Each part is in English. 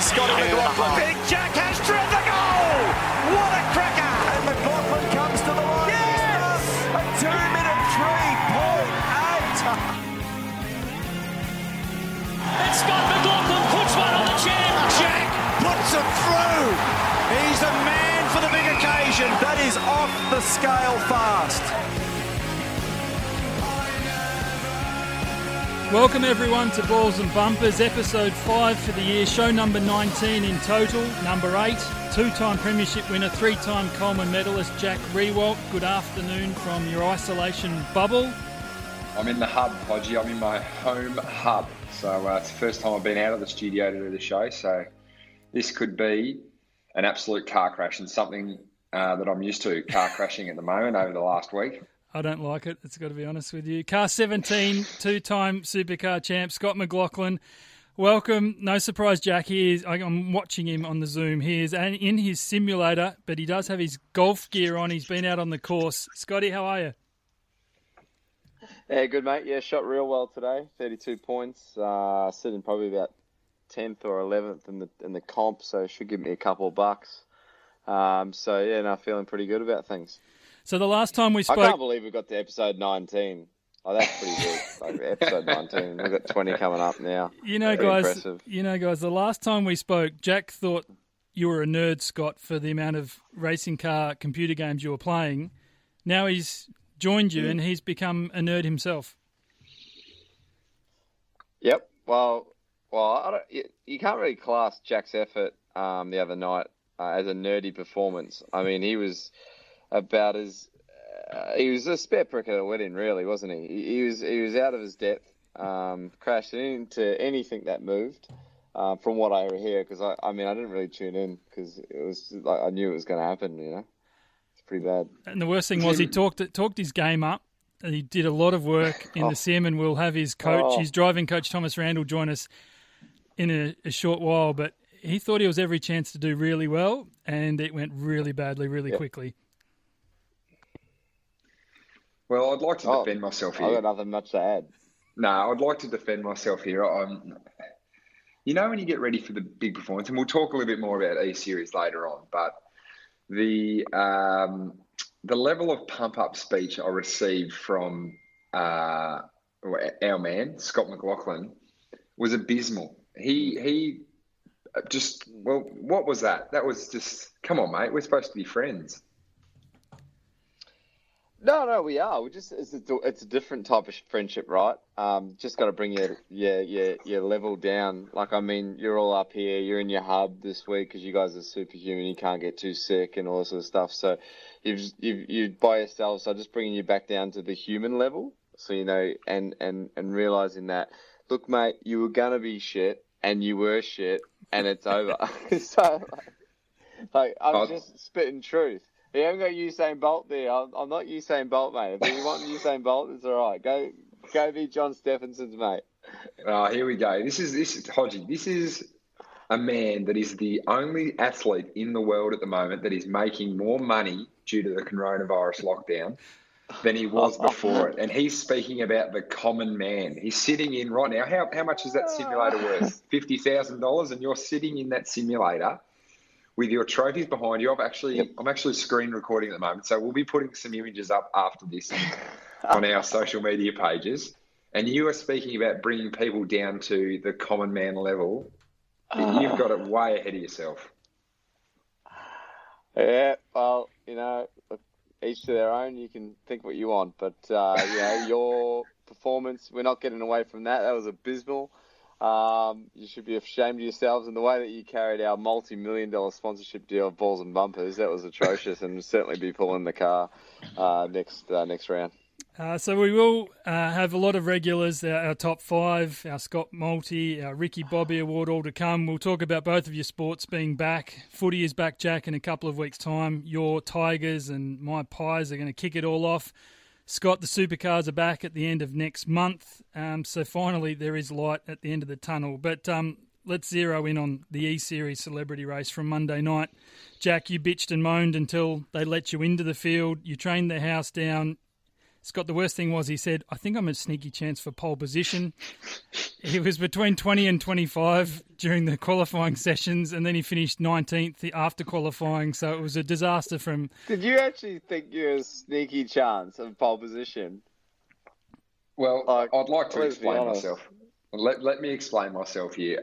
Scotty McLaughlin. Big Jack has driven the goal. What a cracker! And McLaughlin comes to the line. Yes! A 2-minute 3.8. And Scott McLaughlin puts one on the chin. Jack puts it through. He's the man for the big occasion. That is off the scale fast. Welcome everyone to Balls and Bumpers, episode 5 for the year, show number 19 in total, number 8, two-time premiership winner, three-time Coleman medalist Jack Riewoldt. Good afternoon from your isolation bubble. I'm in the hub, Podgy. I'm in my home hub. So it's the first time I've been out of the studio to do the show. So this could be an absolute car crash and something that I'm used to, car crashing at the moment over the last week. I don't like it, it's got to be honest with you. Car 17, two-time supercar champ, Scott McLaughlin. Welcome. No surprise, Jack. I'm watching him on the Zoom. He is in his simulator, but he does have his golf gear on. He's been out on the course. Scotty, how are you? Yeah, good, mate. Yeah, shot real well today. 32 points. Sitting probably about 10th or 11th in the comp, so should give me a couple of bucks. Feeling pretty good about things. So the last time we spoke... I can't believe we got to episode 19. Oh, that's pretty good. Episode 19. We've got 20 coming up now. Guys, the last time we spoke, Jack thought you were a nerd, Scott, for the amount of racing car computer games you were playing. Now he's joined you and he's become a nerd himself. Yep. Well, you can't really class Jack's effort the other night as a nerdy performance. I mean, he was about as he was a spare prick at a wedding, really, wasn't he? He was out of his depth, crashed into anything that moved. From what I hear, because I didn't really tune in because it was like I knew it was going to happen. You know, it's pretty bad. And the worst thing was he talked his game up. And he did a lot of work in the sim, and we'll have his coach, his driving coach Thomas Randall, join us in a short while. But he thought he was every chance to do really well, and it went really badly, really quickly. Well, I'd like to defend myself here. I've got nothing much to add. No, I'd like to defend myself here. You know, when you get ready for the big performance, and we'll talk a little bit more about E-Series later on, but the level of pump-up speech I received from our man, Scott McLaughlin, was abysmal. He just, well, what was that? That was just, come on, mate, we're supposed to be friends. No, we are. It's a different type of friendship, right? Just got to bring your level down. Like, I mean, you're all up here. You're in your hub this week because you guys are superhuman. You can't get too sick and all this sort of stuff. So you by yourself. So just bringing you back down to the human level. So you know, and realizing that, look, mate, you were gonna be shit, and you were shit, and it's over. So like I'm just spitting truth. You haven't got Usain Bolt there. I'm not Usain Bolt, mate. If you want Usain Bolt, it's all right. Go be John Stephenson's mate. Here we go. This is Hodgie. This is a man that is the only athlete in the world at the moment that is making more money due to the coronavirus lockdown than he was before it. And he's speaking about the common man. He's sitting in right now. How much is that simulator worth? $50,000, and you're sitting in that simulator with your trophies behind you. I'm actually screen recording at the moment, so we'll be putting some images up after this on our social media pages. And you are speaking about bringing people down to the common man level. You've got it way ahead of yourself. Yeah, well, you know, each to their own. You can think what you want, but your performance, we're not getting away from that. That was abysmal. You should be ashamed of yourselves, and the way that you carried our multi-million-dollar sponsorship deal of Balls and Bumpers, that was atrocious, and certainly be pulling the car next round. So we will have a lot of regulars, our top 5, our Scott Malty, our Ricky Bobby Award, all to come. We'll talk about both of your sports being back. Footy is back, Jack, in a couple of weeks' time. Your Tigers and my Pies are going to kick it all off. Scott, the supercars are back at the end of next month. So finally there is light at the end of the tunnel. But let's zero in on the E-Series celebrity race from Monday night. Jack, you bitched and moaned until they let you into the field. You trained the house down. Scott, the worst thing was he said, I think I'm a sneaky chance for pole position. He was between 20 and 25 during the qualifying sessions, and then he finished 19th after qualifying, so it was a disaster from... Did you actually think you're a sneaky chance of pole position? Well, I'd like to let's be explain honest. myself. Let me explain myself here.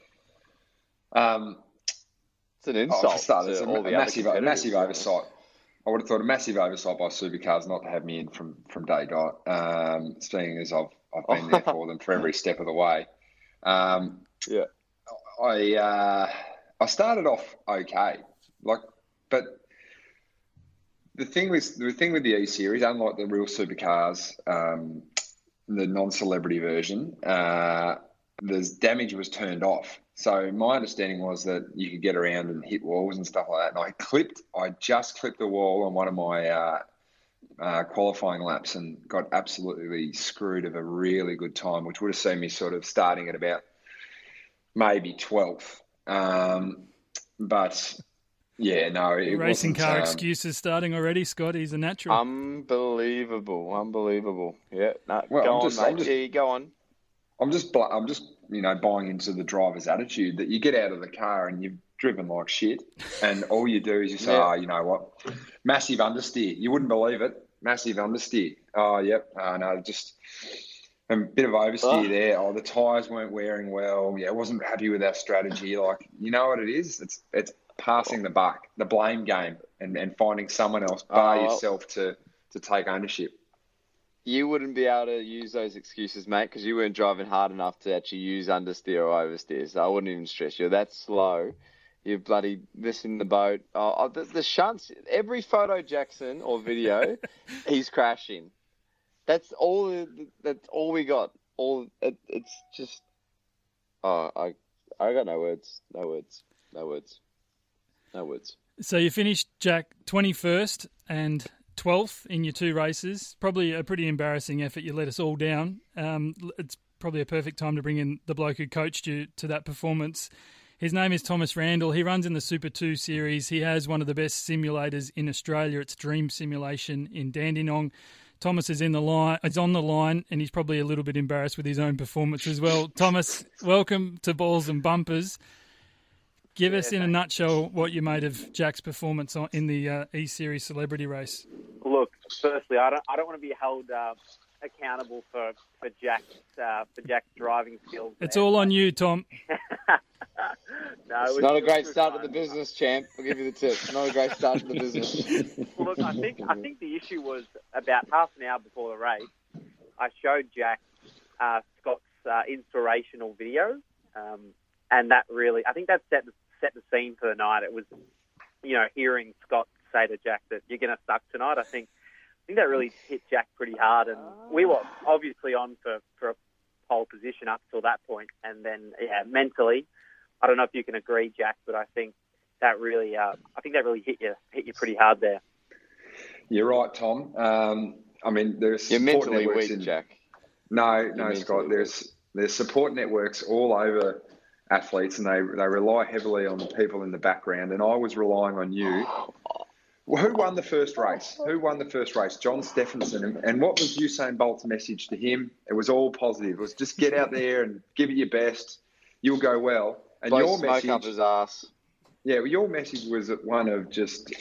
It's an insult For starters, to a all the massive other massive competitors. oversight. I would have thought a massive oversight by Supercars not to have me in from day dot. Seeing as I've been there for them for every step of the way. Yeah. I started off okay, but the thing with the E Series, unlike the real Supercars, the non-celebrity version, the damage was turned off. So my understanding was that you could get around and hit walls and stuff like that. And I just clipped the wall on one of my qualifying laps and got absolutely screwed of a really good time, which would have seen me sort of starting at about maybe 12th. But yeah, no, it Racing wasn't, car excuses starting already, Scott. He's a natural. Unbelievable. Yeah, no, Well, go I'm on, just- mate. I'm just- Yeah, go on. I'm just buying into the driver's attitude that you get out of the car and you've driven like shit, and all you do is you say, Yeah. "Oh, you know what? Massive understeer." You wouldn't believe it. Massive understeer. Oh, yep. No, just a bit of oversteer there. Oh, the tyres weren't wearing well. Yeah, I wasn't happy with our strategy. Like, you know what it is? It's passing the buck, the blame game, and finding someone else bar yourself to take ownership. You wouldn't be able to use those excuses, mate, because you weren't driving hard enough to actually use understeer or oversteer. So I wouldn't even stress you. That's slow. You're bloody missing the boat. The shunts, every photo, Jackson, or video, he's crashing. That's all we got. It's just... I got no words. No words. So you finished, Jack, 21st and 12th in your two races. Probably a pretty embarrassing effort. You let us all down. It's probably a perfect time to bring in the bloke who coached you to that performance. His name is Thomas Randall. He runs in the Super 2 series. He has one of the best simulators in Australia. It's Dream Simulation in Dandenong. Thomas is on the line, and he's probably a little bit embarrassed with his own performance as well. Thomas, welcome to Balls and Bumpers. Give us in a nutshell what you made of Jack's performance in the E-Series Celebrity Race. Look, firstly, I don't want to be held accountable for Jack's driving skills. It's all on you, Tom. No, It's not a great start to the business, champ. I'll give you the tip. Not a great start to the business. Look, I think the issue was about half an hour before the race. I showed Jack Scott's inspirational video, and that really, I think that set the scene for the night. It was, hearing Scott say to Jack that you're going to suck tonight. I think that really hit Jack pretty hard, and we were obviously on for a pole position up till that point, and then mentally, I don't know if you can agree, Jack, but I think that really hit you pretty hard there. You're right, Tom. There's You're support mentally networks weak, Jack. No, mentally Scott. There's support networks all over athletes, and they rely heavily on the people in the background. And I was relying on you. Well, who won the first race? John Stephenson. And what was Usain Bolt's message to him? It was all positive. It was just get out there and give it your best. You'll go well. And Blow your smoke message, up his ass. yeah, well, your message was one of just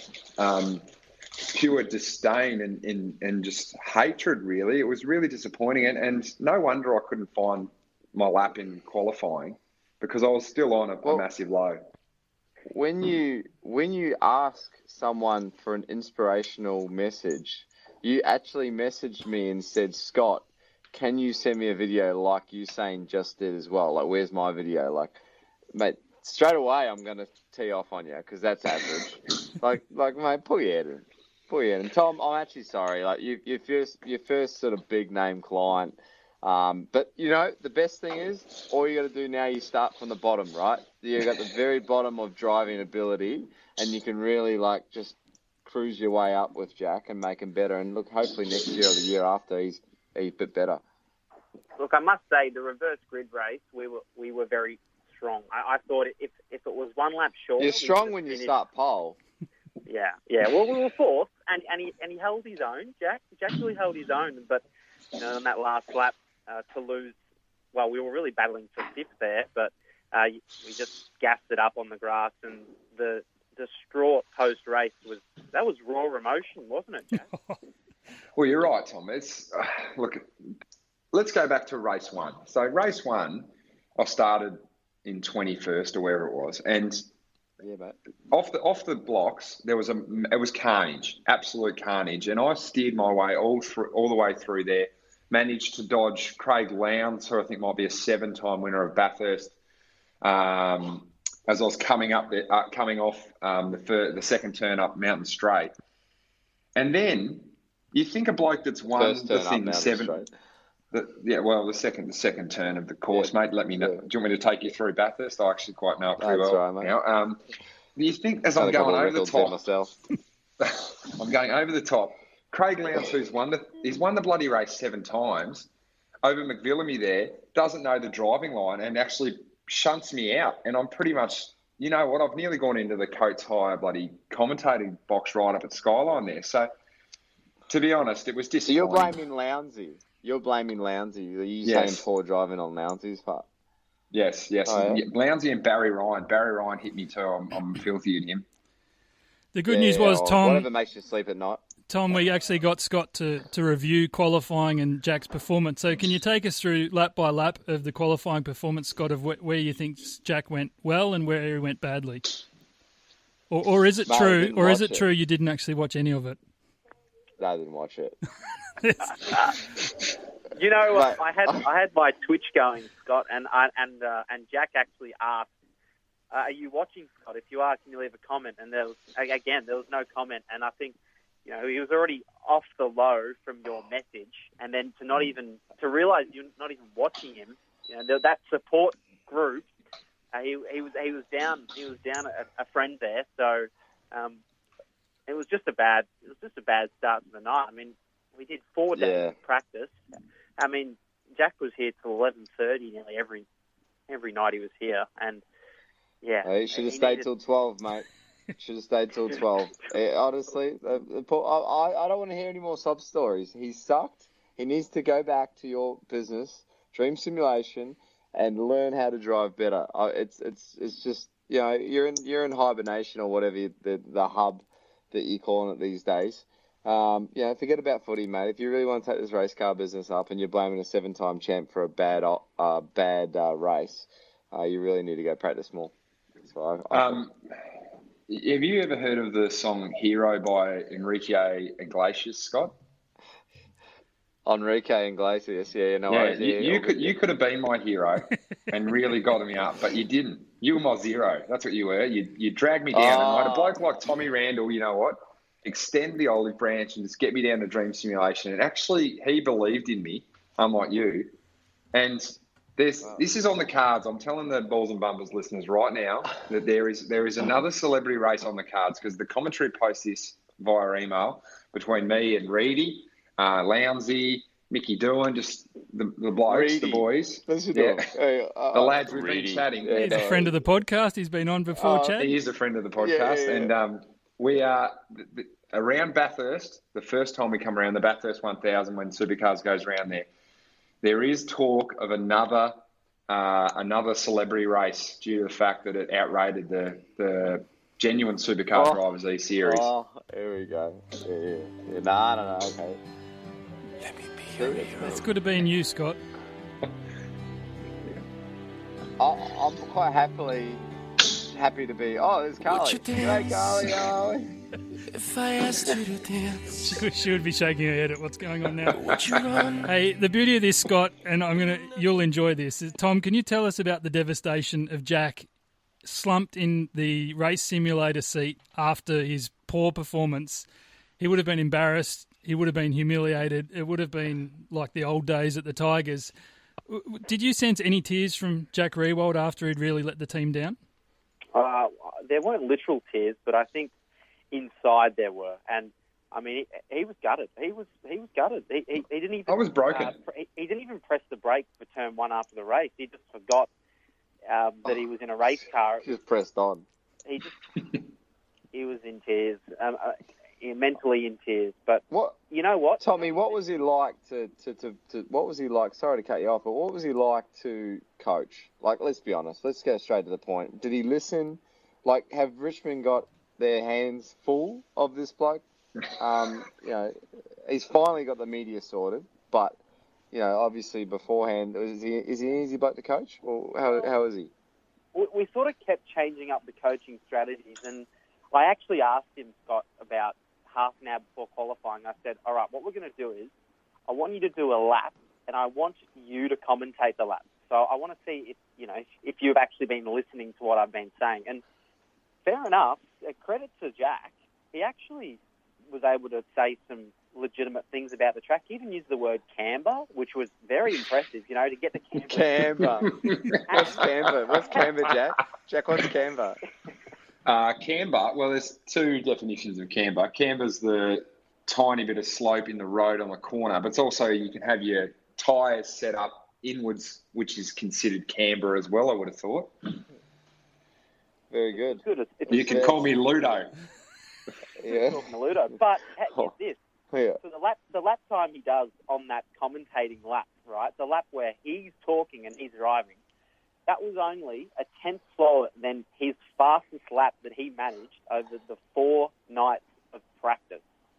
pure disdain and just hatred, really. It was really disappointing. And no wonder I couldn't find my lap in qualifying because I was still on a massive low. When you ask someone for an inspirational message, you actually messaged me and said, Scott, can you send me a video like Usain just did as well? Like, where's my video? Like, mate, straight away I'm going to tee off on you because that's average. like, mate, pull your head in. And Tom, I'm actually sorry. Like, your first sort of big name client. But the best thing is, all you got to do now, you start from the bottom, right? You got the very bottom of driving ability, and you can really just cruise your way up with Jack and make him better. And look, hopefully next year or the year after, he's a bit better. Look, I must say, the reverse grid race, we were very strong. I thought if it was one lap short, You're strong when you start pole. Yeah. Well, we were fourth, and he held his own. Jack really held his own, but on that last lap to lose. Well, we were really battling for fifth there, but we just gassed it up on the grass, and the distraught post race was raw emotion, wasn't it, Jack? Well, you're right, Tom. Look. Let's go back to race one. So race one, I started in 21st or wherever it was, and yeah, mate. Off the blocks, it was carnage, absolute carnage, and I steered my way all the way through there. Managed to dodge Craig Lowndes, who I think might be a 7-time winner of Bathurst. As I was coming off the second turn up Mountain Straight, and then you think a bloke that's won the thing seven. The second turn of the course, mate. Let me know. Yeah. Do you want me to take you through Bathurst? I actually quite know it pretty well. Right, mate. Now, do you think as I'm going over the top, myself. I'm going over the top. Craig Lowndes, he's won the bloody race 7 times, over McVillamy there, doesn't know the driving line and actually shunts me out. And I'm pretty much, you know what, I've nearly gone into the Coates Hire bloody commentating box right up at Skyline there. So, to be honest, it was disappointing. So you're blaming Lounsey. You're blaming Lounsey. Are you saying poor driving on Lounsey's part? Yes. Oh, yeah? Lounsey and Barry Ryan. Barry Ryan hit me too. I'm filthy at him. The good news was, Tom... Whatever makes you sleep at night. Tom, we actually got Scott to review qualifying and Jack's performance. So can you take us through lap by lap of the qualifying performance, Scott, of where you think Jack went well and where he went badly? Or is it true? Or is it true you didn't actually watch any of it? No, I didn't watch it. You know, I had my Twitch going, Scott, and Jack actually asked, "Are you watching, Scott? If you are, can you leave a comment?" And there was no comment, and I think he was already off the low from your message, and then to realise you're not even watching him, that support group, he was down a friend there, so it was just a bad start to the night. I mean, we did 4 days of practice. I mean, Jack was here till 11:30 nearly every night he was here, and he should have stayed till 12, mate. Should have stayed till 12. Honestly, I don't want to hear any more sob stories. He sucked. He needs to go back to your business, Dream Simulation, and learn how to drive better. It's just you're in hibernation or whatever the hub that you're calling it these days. Forget about footy, mate. If you really want to take this race car business up and you're blaming a 7-time champ for a bad race, you really need to go practice more. So have you ever heard of the song Hero by Enrique Iglesias, Scott? Enrique Iglesias, you could have been my hero and really got me up, but you didn't. You were my zero. That's what you were. You dragged me down. And I had a bloke like Tommy Randall, you know what? Extend the olive branch and just get me down to Dream Simulation. And actually, he believed in me, unlike you. And this is on the cards. I'm telling the Balls and Bumpers listeners right now that there is another celebrity race on the cards, because the commentary posts this via email between me and Reedy, Lounsey, Mickey Doohan, just the blokes, Reedy, the boys. The lads, we've been chatting. He's a friend of the podcast. He's been on before, Chad. He is a friend of the podcast. And we are around Bathurst, the first time we come around, the Bathurst 1000, when Supercars goes around there. There is talk of another celebrity race due to the fact that it outrated the genuine Supercar Drivers E Series. Oh, here we go. Yeah. No, okay. Let me be your hero. It's good to be in you, Scott. I'm quite happy to be. Oh, there's Carly. G'day, Carly. If I asked you to dance, she would be shaking her head at what's going on now. Hey, the beauty of this, Scott, and you'll enjoy this. Tom, can you tell us about the devastation of Jack slumped in the race simulator seat after his poor performance? He would have been embarrassed. He would have been humiliated. It would have been like the old days at the Tigers. Did you sense any tears from Jack Riewoldt after he'd really let the team down? There weren't literal tears, but I think inside there were. And I mean, he was gutted. He was gutted. He didn't even. I was broken. He didn't even press the brake for turn 1 after the race. He just forgot that he was in a race car. Just pressed on. He was in tears. mentally in tears. But What? you know what, Tommy, what was he like what was he like, sorry to cut you off, but what was he like to coach? Like, let's be honest, let's go straight to the point. Did he listen? Like, have Richmond got their hands full of this bloke? He's finally got the media sorted, but, obviously beforehand, is he an easy bloke to coach? Or how is he? We sort of kept changing up the coaching strategies, and I actually asked him, Scott, about half an hour before qualifying. I said, all right, what we're going to do is I want you to do a lap, and I want you to commentate the lap. So I want to see if you've actually been listening to what I've been saying. And fair enough, credit to Jack. He actually was able to say some legitimate things about the track. He even used the word camber, which was very impressive, to get the camber. Camber. What's camber? What's camber, Jack? Jack, what's camber? Camber, well, there's two definitions of camber. Camber's the tiny bit of slope in the road on the corner, but it's also you can have your tyres set up inwards, which is considered camber as well, I would have thought. Very good. You can call me Ludo. Yeah. Talking to Ludo. But here's this. Yeah. So the lap time he does on that commentating lap, right, the lap where he's talking and he's driving, that was only a tenth slower than his fastest lap that he managed over the 4 nights of practice.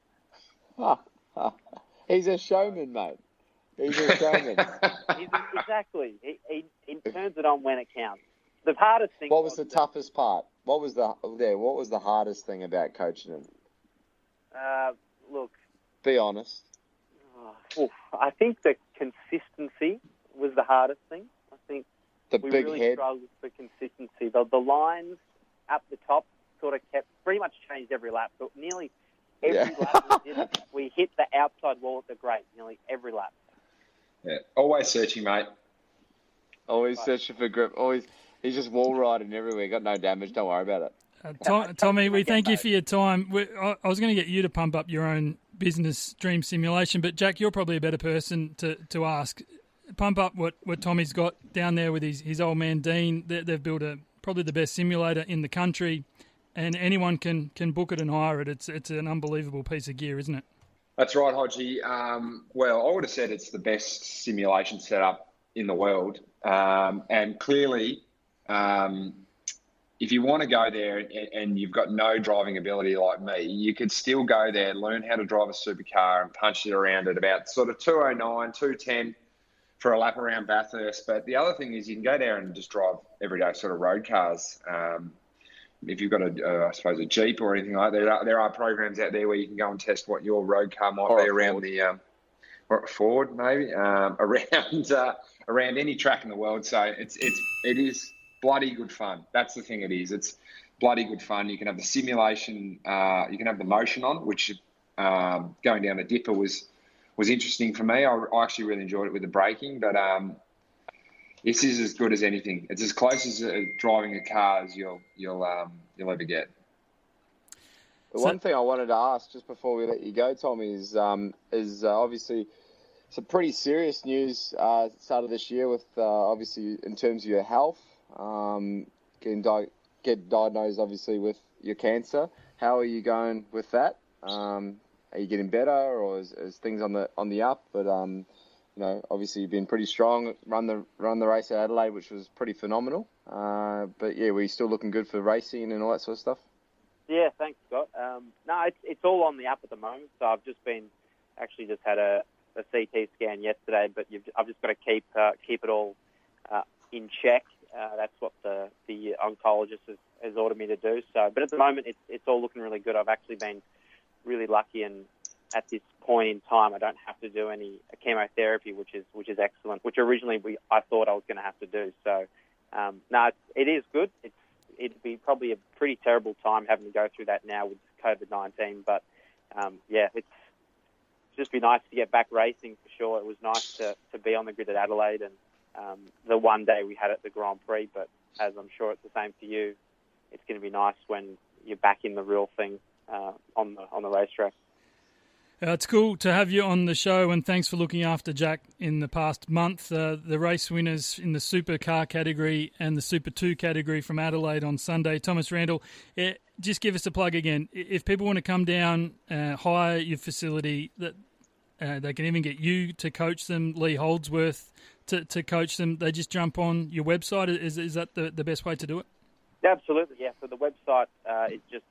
He's a showman, mate. He's a showman. Exactly. He turns it on when it counts. The hardest thing. What was the toughest part? What was the hardest thing about coaching him? Look. Be honest. I think the consistency was the hardest thing. I think we big really head. struggled for consistency. The lines up the top sort of pretty much changed every lap, but nearly every lap we hit the outside wall at the grate, nearly every lap. Yeah, always searching, mate. Always searching for grip. He's just wall riding everywhere. Got no damage. Don't worry about it. Tommy, we thank you for your time. I was going to get you to pump up your own business dream simulation, but Jack, you're probably a better person to ask. Pump up what Tommy's got down there with his old man Dean. They've built probably the best simulator in the country, and anyone can book it and hire it. It's an unbelievable piece of gear, isn't it? That's right, Hodgie. Well, I would have said it's the best simulation setup in the world, and clearly. If you want to go there and you've got no driving ability like me, you could still go there, learn how to drive a supercar and punch it around at about sort of 209, 210 for a lap around Bathurst. But the other thing is you can go there and just drive everyday sort of road cars. If you've got a Jeep or anything like that, there are programs out there where you can go and test what your road car might be around or Ford maybe, around any track in the world. So it is bloody good fun. That's the thing it is. It's bloody good fun. You can have the simulation, you can have the motion on, which going down a dipper was interesting for me. I actually really enjoyed it with the braking, but this is as good as anything. It's as close as driving a car as you'll ever get. The one thing I wanted to ask just before we let you go, Tommy, is obviously some pretty serious news started this year with obviously in terms of your health. Get diagnosed obviously with your cancer. How are you going with that? Are you getting better, or is things on the up? But obviously you've been pretty strong. Run the race at Adelaide, which was pretty phenomenal. But yeah, were you still looking good for racing and all that sort of stuff? Yeah, thanks, Scott. No, it's all on the up at the moment. So I've just had a CT scan yesterday, but I've just got to keep it all in check. That's what the oncologist has ordered me to do. So, but at the moment, it's all looking really good. I've actually been really lucky, and at this point in time, I don't have to do any chemotherapy, which is excellent. Which originally I thought I was going to have to do. So, no, it is good. It'd be probably a pretty terrible time having to go through that now with COVID-19. But yeah, it's just be nice to get back racing for sure. It was nice to be on the grid at Adelaide and the one day we had at the Grand Prix. But as I'm sure it's the same for you, it's going to be nice when you're back in the real thing on the racetrack. It's cool to have you on the show, and thanks for looking after Jack in the past month. The race winners in the supercar category and the Super 2 category from Adelaide on Sunday. Thomas Randall, just give us a plug again. If people want to come down, hire your facility, that they can even get you to coach them, Lee Holdsworth to coach them. They just jump on your website. Is that the best way to do it? Absolutely, yeah. So the website is just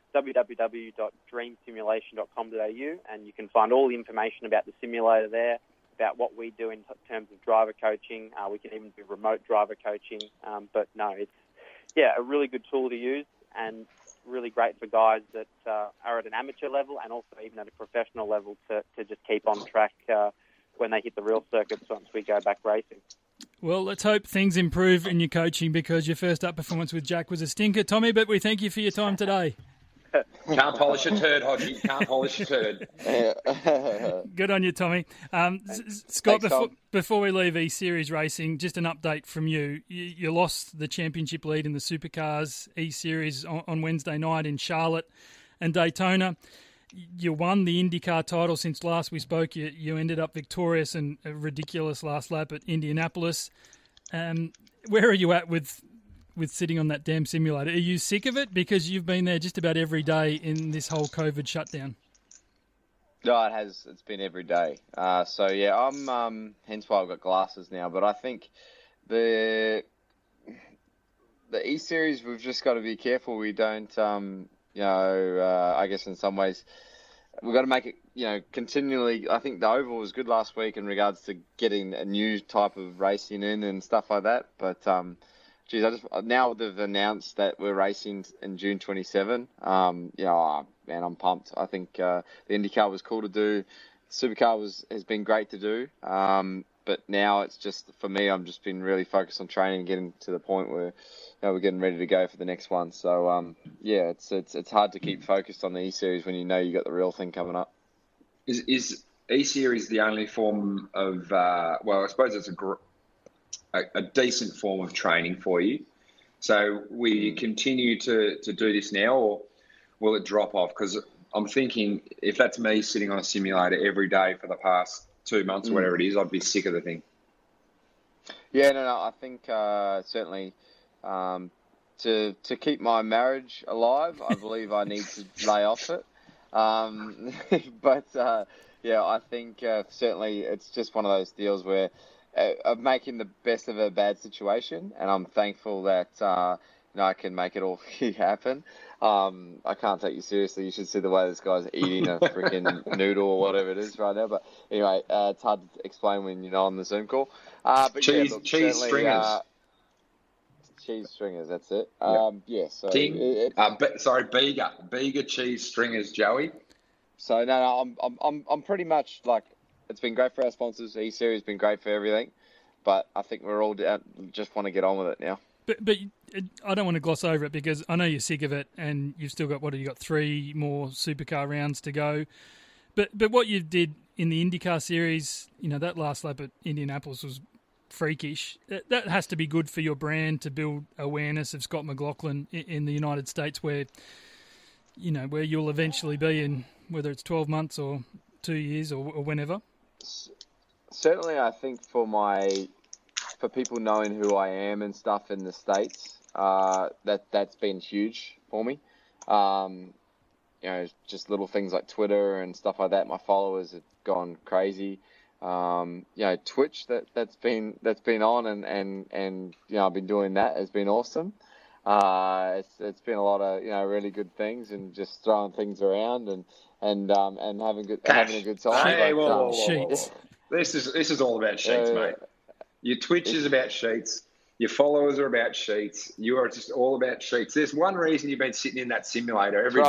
www.dreamsimulation.com.au, and you can find all the information about the simulator there, about what we do in terms of driver coaching. We can even do remote driver coaching. But no, it's a really good tool to use, and really great for guys that are at an amateur level and also even at a professional level to just keep on track when they hit the real circuits once we go back racing. Well, let's hope things improve in your coaching, because your first up performance with Jack was a stinker, Tommy, but we thank you for your time today. Can't polish a turd, Hodgie. Can't polish a turd. Good on you, Tommy. Scott, Thanks, before we leave E-Series racing, just an update from you. You lost the championship lead in the Supercars E-Series on Wednesday night in Charlotte and Daytona. You won the IndyCar title since last we spoke. You ended up victorious in a ridiculous last lap at Indianapolis. Where are you at with sitting on that damn simulator? Are you sick of it? Because you've been there just about every day in this whole COVID shutdown. No, it has. It's been every day. So yeah, I'm. Hence why I've got glasses now. But I think the E-Series, we've just got to be careful. We don't. I guess in some ways we've got to make it. Continually. I think the Oval was good last week in regards to getting a new type of racing in and stuff like that. But now they've announced that we're racing in June 27. Man, I'm pumped. I think the IndyCar was cool to do. Supercar has been great to do. But now it's just, for me, I'm just been really focused on training and getting to the point where we're getting ready to go for the next one. So, it's hard to keep focused on the E-Series when you know you got the real thing coming up. Is E-Series the only form of, I suppose it's a decent form of training for you? So will you continue to do this now, or will it drop off? Because I'm thinking, if that's me sitting on a simulator every day for the past 2 months or whatever it is, I'd be sick of the thing. Yeah, no, I think certainly to keep my marriage alive, I believe I need to lay off it. But I think certainly it's just one of those deals where of making the best of a bad situation, and I'm thankful that I can make it all happen. I can't take you seriously. You should see the way this guy's eating a freaking noodle or whatever it is right now. But anyway, it's hard to explain when you're not on the Zoom call. But cheese stringers. Cheese stringers, that's it. So Bega cheese stringers, Joey. So no, I'm pretty much like, it's been great for our sponsors. E-Series has been great for everything, but I think we're all just want to get on with it now. But I don't want to gloss over it, because I know you're sick of it, and you've still got 3 more supercar rounds to go. But what you did in the IndyCar series, that last lap at Indianapolis was freakish. That has to be good for your brand, to build awareness of Scott McLaughlin in the United States, where you'll eventually be in, whether it's 12 months or 2 years or whenever. Certainly, I think for people knowing who I am and stuff in the States, that's been huge for me. Just little things like Twitter and stuff like that. My followers have gone crazy. Twitch that's been on and I've been doing that. It's been awesome. It's been a lot of really good things, and just throwing things around and having a good time. Hey, whoa. Sheets. This is all about sheets, mate. Your Twitch is about sheets. Your followers are about sheets. You are just all about sheets. There's one reason you've been sitting in that simulator every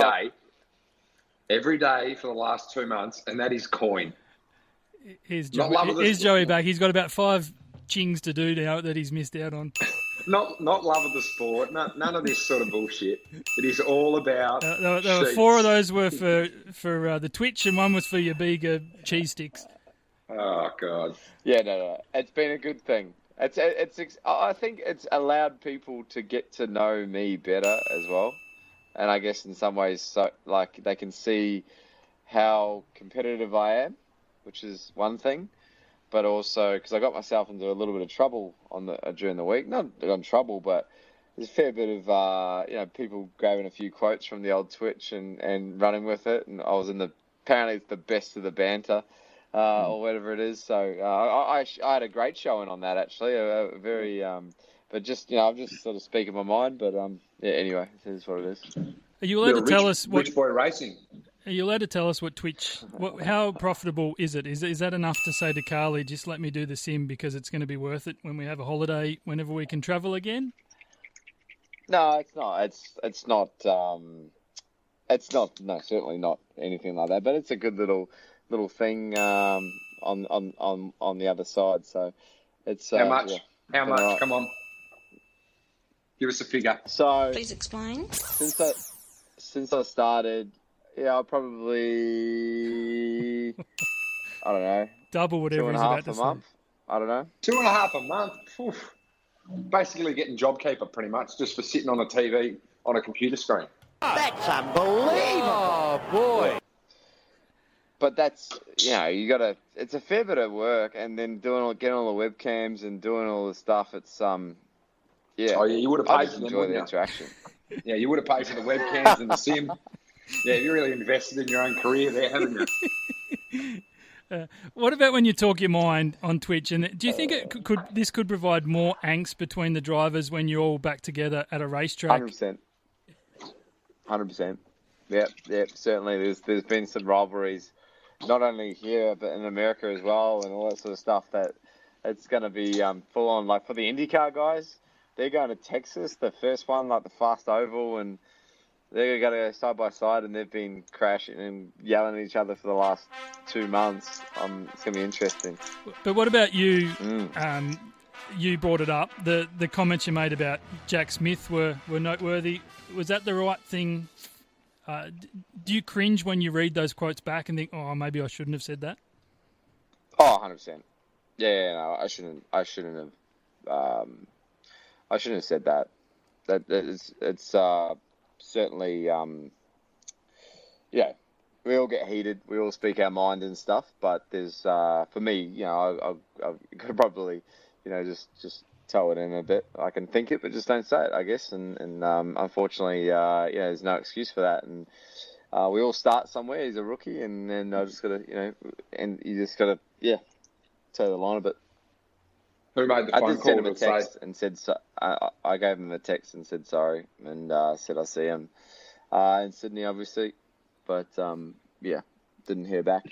day for the last 2 months, and that is coin. Here's Joey back. He's got about 5 chings to do now that he's missed out on. Not love of the sport. None of this sort of bullshit. It is all about. There were 4 of those were for the Twitch, and 1 was for your Bega cheese sticks. Oh God. Yeah, no. It's been a good thing. I think it's allowed people to get to know me better as well, and I guess in some ways, so like they can see how competitive I am, which is one thing, but also because I got myself into a little bit of trouble during the week. Not on trouble, but there's a fair bit of people grabbing a few quotes from the old Twitch and running with it, and I was apparently it's the best of the banter. Or whatever it is. So I had a great showing on that, actually. But just, I'm just sort of speaking my mind. But anyway, it is what it is. Are you allowed to tell us what Rich Boy Racing? Are you allowed to tell us what Twitch? How profitable is it? Is that enough to say to Carly, just let me do the sim because it's going to be worth it when we have a holiday, whenever we can travel again? No, it's not. It's not. It's not. No, certainly not anything like that. But it's a good little thing on the other side. So it's how much? Yeah, how much? Right. Come on, give us a figure. So please explain. Since I started, I probably I don't know, double whatever he's about to say. I don't know, 2.5 a month. Oof. Basically getting JobKeeper pretty much just for sitting on a TV on a computer screen. That's unbelievable. Oh boy. But that's, you got to, it's a fair bit of work, and then getting all the webcams and doing all the stuff, it's, Oh, yeah, you would have paid for them, enjoy the interaction. Yeah, you would have paid for the webcams and the sim. Yeah, you really invested in your own career there, haven't you? What about when you talk your mind on Twitch? And do you think this could provide more angst between the drivers when you're all back together at a racetrack? 100%. 100%. Yep, certainly. There's been some rivalries, not only here, but in America as well, and all that sort of stuff, that it's going to be full on. Like for the IndyCar guys, they're going to Texas, the first one, like the fast oval, and they're going to go side by side, and they've been crashing and yelling at each other for the last 2 months. It's going to be interesting. But what about you? You brought it up. The comments you made about Jack Smith were noteworthy. Was that the right thing? Do you cringe when you read those quotes back and think, oh, maybe I shouldn't have said that? Oh, 100%. Yeah, no, I shouldn't have said that. It's certainly, we all get heated. We all speak our mind and stuff, but there's, for me, I could probably, just tell it in a bit. I can think it, but just don't say it, I guess. And unfortunately, there's no excuse for that. And we all start somewhere. He's a rookie, and then I just got to, and you just got to, toe the line a bit. Who made the phone call? I did send him a text and said, I gave him a text and said sorry, and said I see him in Sydney, obviously, but didn't hear back.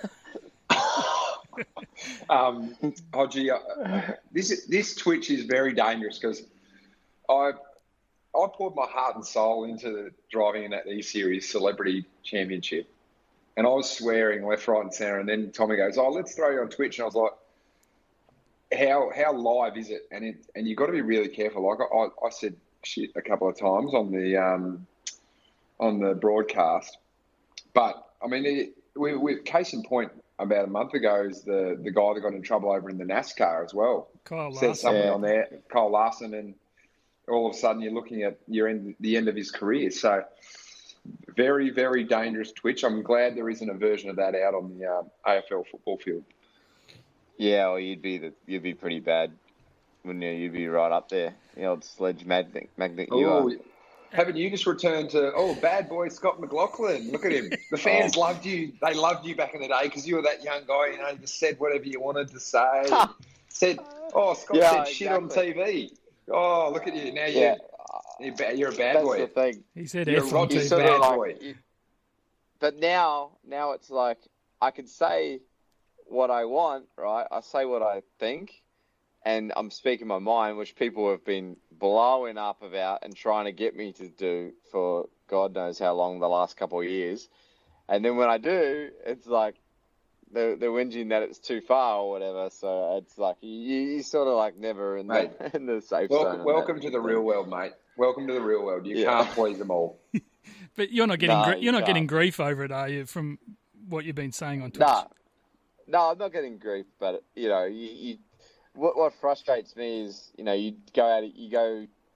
Hodgie, this Twitch is very dangerous because I poured my heart and soul into driving in that E-Series Celebrity Championship, and I was swearing left, right, and centre. And then Tommy goes, "Oh, let's throw you on Twitch," and I was like, "How live is it?" And you've got to be really careful. Like I said shit a couple of times on the broadcast, but I mean, we case in point. About a month ago is the guy that got in trouble over in the NASCAR as well. Kyle Larson. Said something on there, Kyle Larson, and all of a sudden you're looking at the end of his career. So very, very dangerous Twitch. I'm glad there isn't a version of that out on the AFL football field. Yeah, well, you'd be pretty bad, wouldn't you? You'd be right up there. The old sledge magnet you are. Haven't you just returned to, bad boy Scott McLaughlin? Look at him. The fans loved you. They loved you back in the day because you were that young guy, you just said whatever you wanted to say. Said, Scott said shit on TV. Oh, look at you. Now you're a bad boy. That's the thing. He said you're F on TV. Sort of boy. But now it's like I can say what I want, right? I say what I think, and I'm speaking my mind, which people have been blowing up about and trying to get me to do for God knows how long the last couple of years. And then when I do, it's like they're whinging that it's too far or whatever. So it's like you sort of like never in the safe zone. Welcome to the real world, mate. Welcome to the real world. You can't please them all. But you're not getting getting grief over it, are you? From what you've been saying on Twitch? No, I'm not getting grief. But what frustrates me is, you go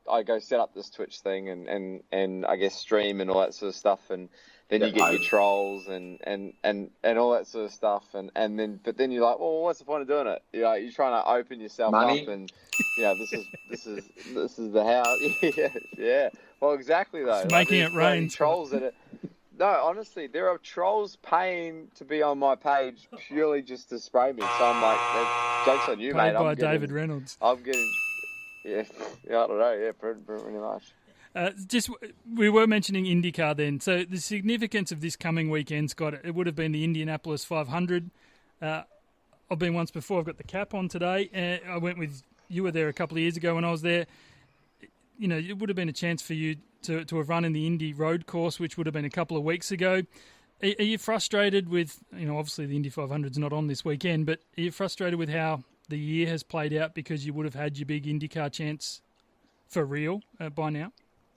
I go set up this Twitch thing and I guess stream and all that sort of stuff, and then you get your trolls and all that sort of stuff, and then you're like, well, what's the point of doing it? You're trying to open yourself up, and this is the how. yeah. Well, exactly though. It's making it rain. Trolls that. No, honestly, there are trolls paying to be on my page purely just to spray me. So I'm like, joke's on you, Paid mate. by David Reynolds. I'm getting, I don't know, pretty much. We were mentioning IndyCar then. So the significance of this coming weekend, Scott, it would have been the Indianapolis 500. I've been once before. I've got the cap on today. I went with, you were there a couple of years ago when I was there. It would have been a chance for you to have run in the Indy road course, which would have been a couple of weeks ago. Are you frustrated with, obviously the Indy 500 is not on this weekend, but are you frustrated with how the year has played out because you would have had your big IndyCar chance for real by now?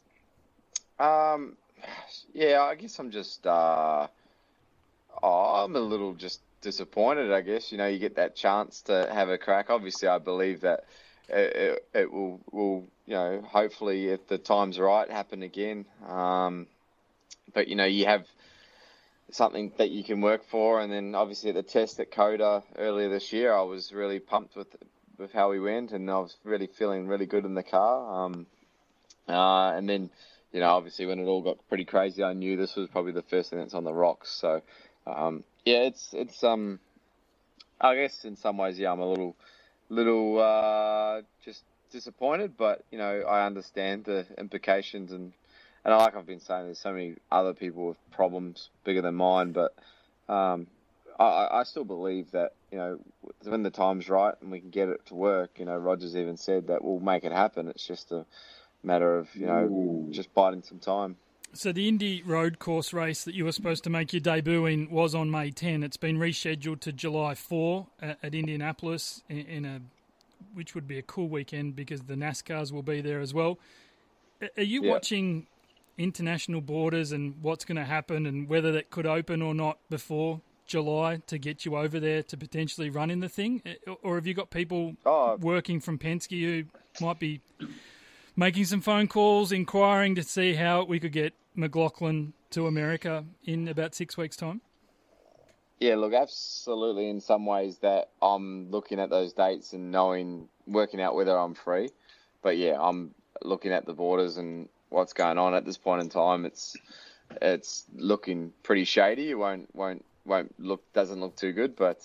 Yeah, I guess I'm just, I'm a little just disappointed, I guess. You get that chance to have a crack. Obviously, I believe that it will hopefully, if the time's right, happen again. But, you have something that you can work for. And then obviously at the test at COTA earlier this year, I was really pumped with how we went, and I was really feeling really good in the car. And then, obviously when it all got pretty crazy, I knew this was probably the first thing that's on the rocks. So, it's I guess in some ways, I'm a little just disappointed, but I understand the implications, and like I've been saying, there's so many other people with problems bigger than mine, but I still believe that when the time's right and we can get it to work, Rogers even said that we'll make it happen. It's just a matter of just biding some time. So the Indy road course race that you were supposed to make your debut in was on May 10. It's been rescheduled to July 4 at Indianapolis which would be a cool weekend because the NASCARs will be there as well. Are you watching international borders and what's going to happen and whether that could open or not before July to get you over there to potentially run in the thing? Or have you got people working from Penske who might be making some phone calls, inquiring to see how we could get McLaughlin to America in about 6 weeks' time? Yeah, look, absolutely. In some ways that I'm looking at those dates and working out whether I'm free. But yeah, I'm looking at the borders and what's going on at this point in time. It's looking pretty shady. It doesn't look too good. But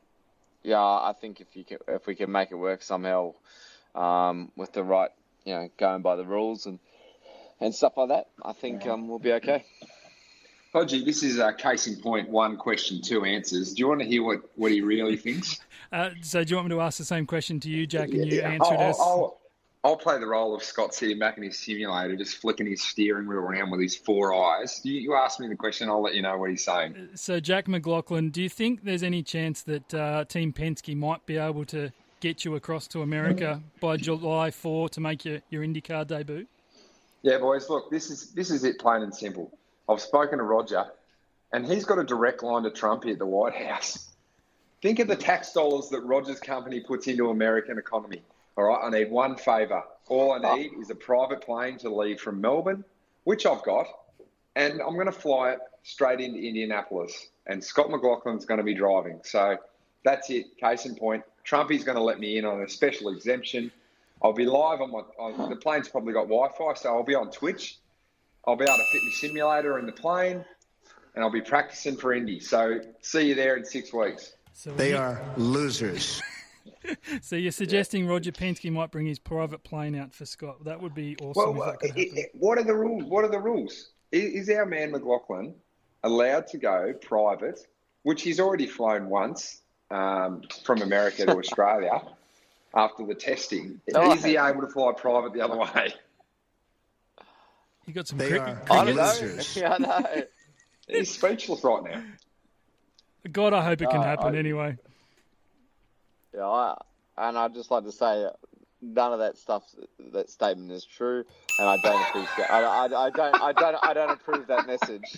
I think if we can make it work somehow with the right, going by the rules and stuff like that, I think we'll be okay. Hodgie, this is a case in point, 1 question, 2 answers. Do you want to hear what he really thinks? So do you want me to ask the same question to you, Jack, and you answer it as... I'll play the role of Scott sitting back in his simulator, just flicking his steering wheel around with his 4 eyes. You ask me the question, I'll let you know what he's saying. So, Jack McLaughlin, do you think there's any chance that Team Penske might be able to get you across to America by July 4 to make your IndyCar debut? Yeah, boys, look, this is it, plain and simple. I've spoken to Roger, and he's got a direct line to Trump here at the White House. Think of the tax dollars that Roger's company puts into American economy. All right, I need one favour. All I need is a private plane to leave from Melbourne, which I've got, and I'm going to fly it straight into Indianapolis, and Scott McLaughlin's going to be driving. So that's it, case in point. Trumpy's going to let me in on a special exemption. I'll be live on the plane's probably got Wi-Fi, so I'll be on Twitch. I'll be able to fit my simulator in the plane, and I'll be practicing for Indy. So see you there in 6 weeks. So they are losers. So you're suggesting Roger Penske might bring his private plane out for Scott? That would be awesome. Well, what are the rules? What are the rules? Is our man McLaughlin allowed to go private, which he's already flown once from America to Australia after the testing? Is he able to fly private the other way? You got some they cricket. I don't know. Yeah, I know. He's speechless right now. God, I hope it can happen anyway. Yeah, and I'd just like to say none of that stuff, that statement is true, and I don't appreciate. I don't approve that message.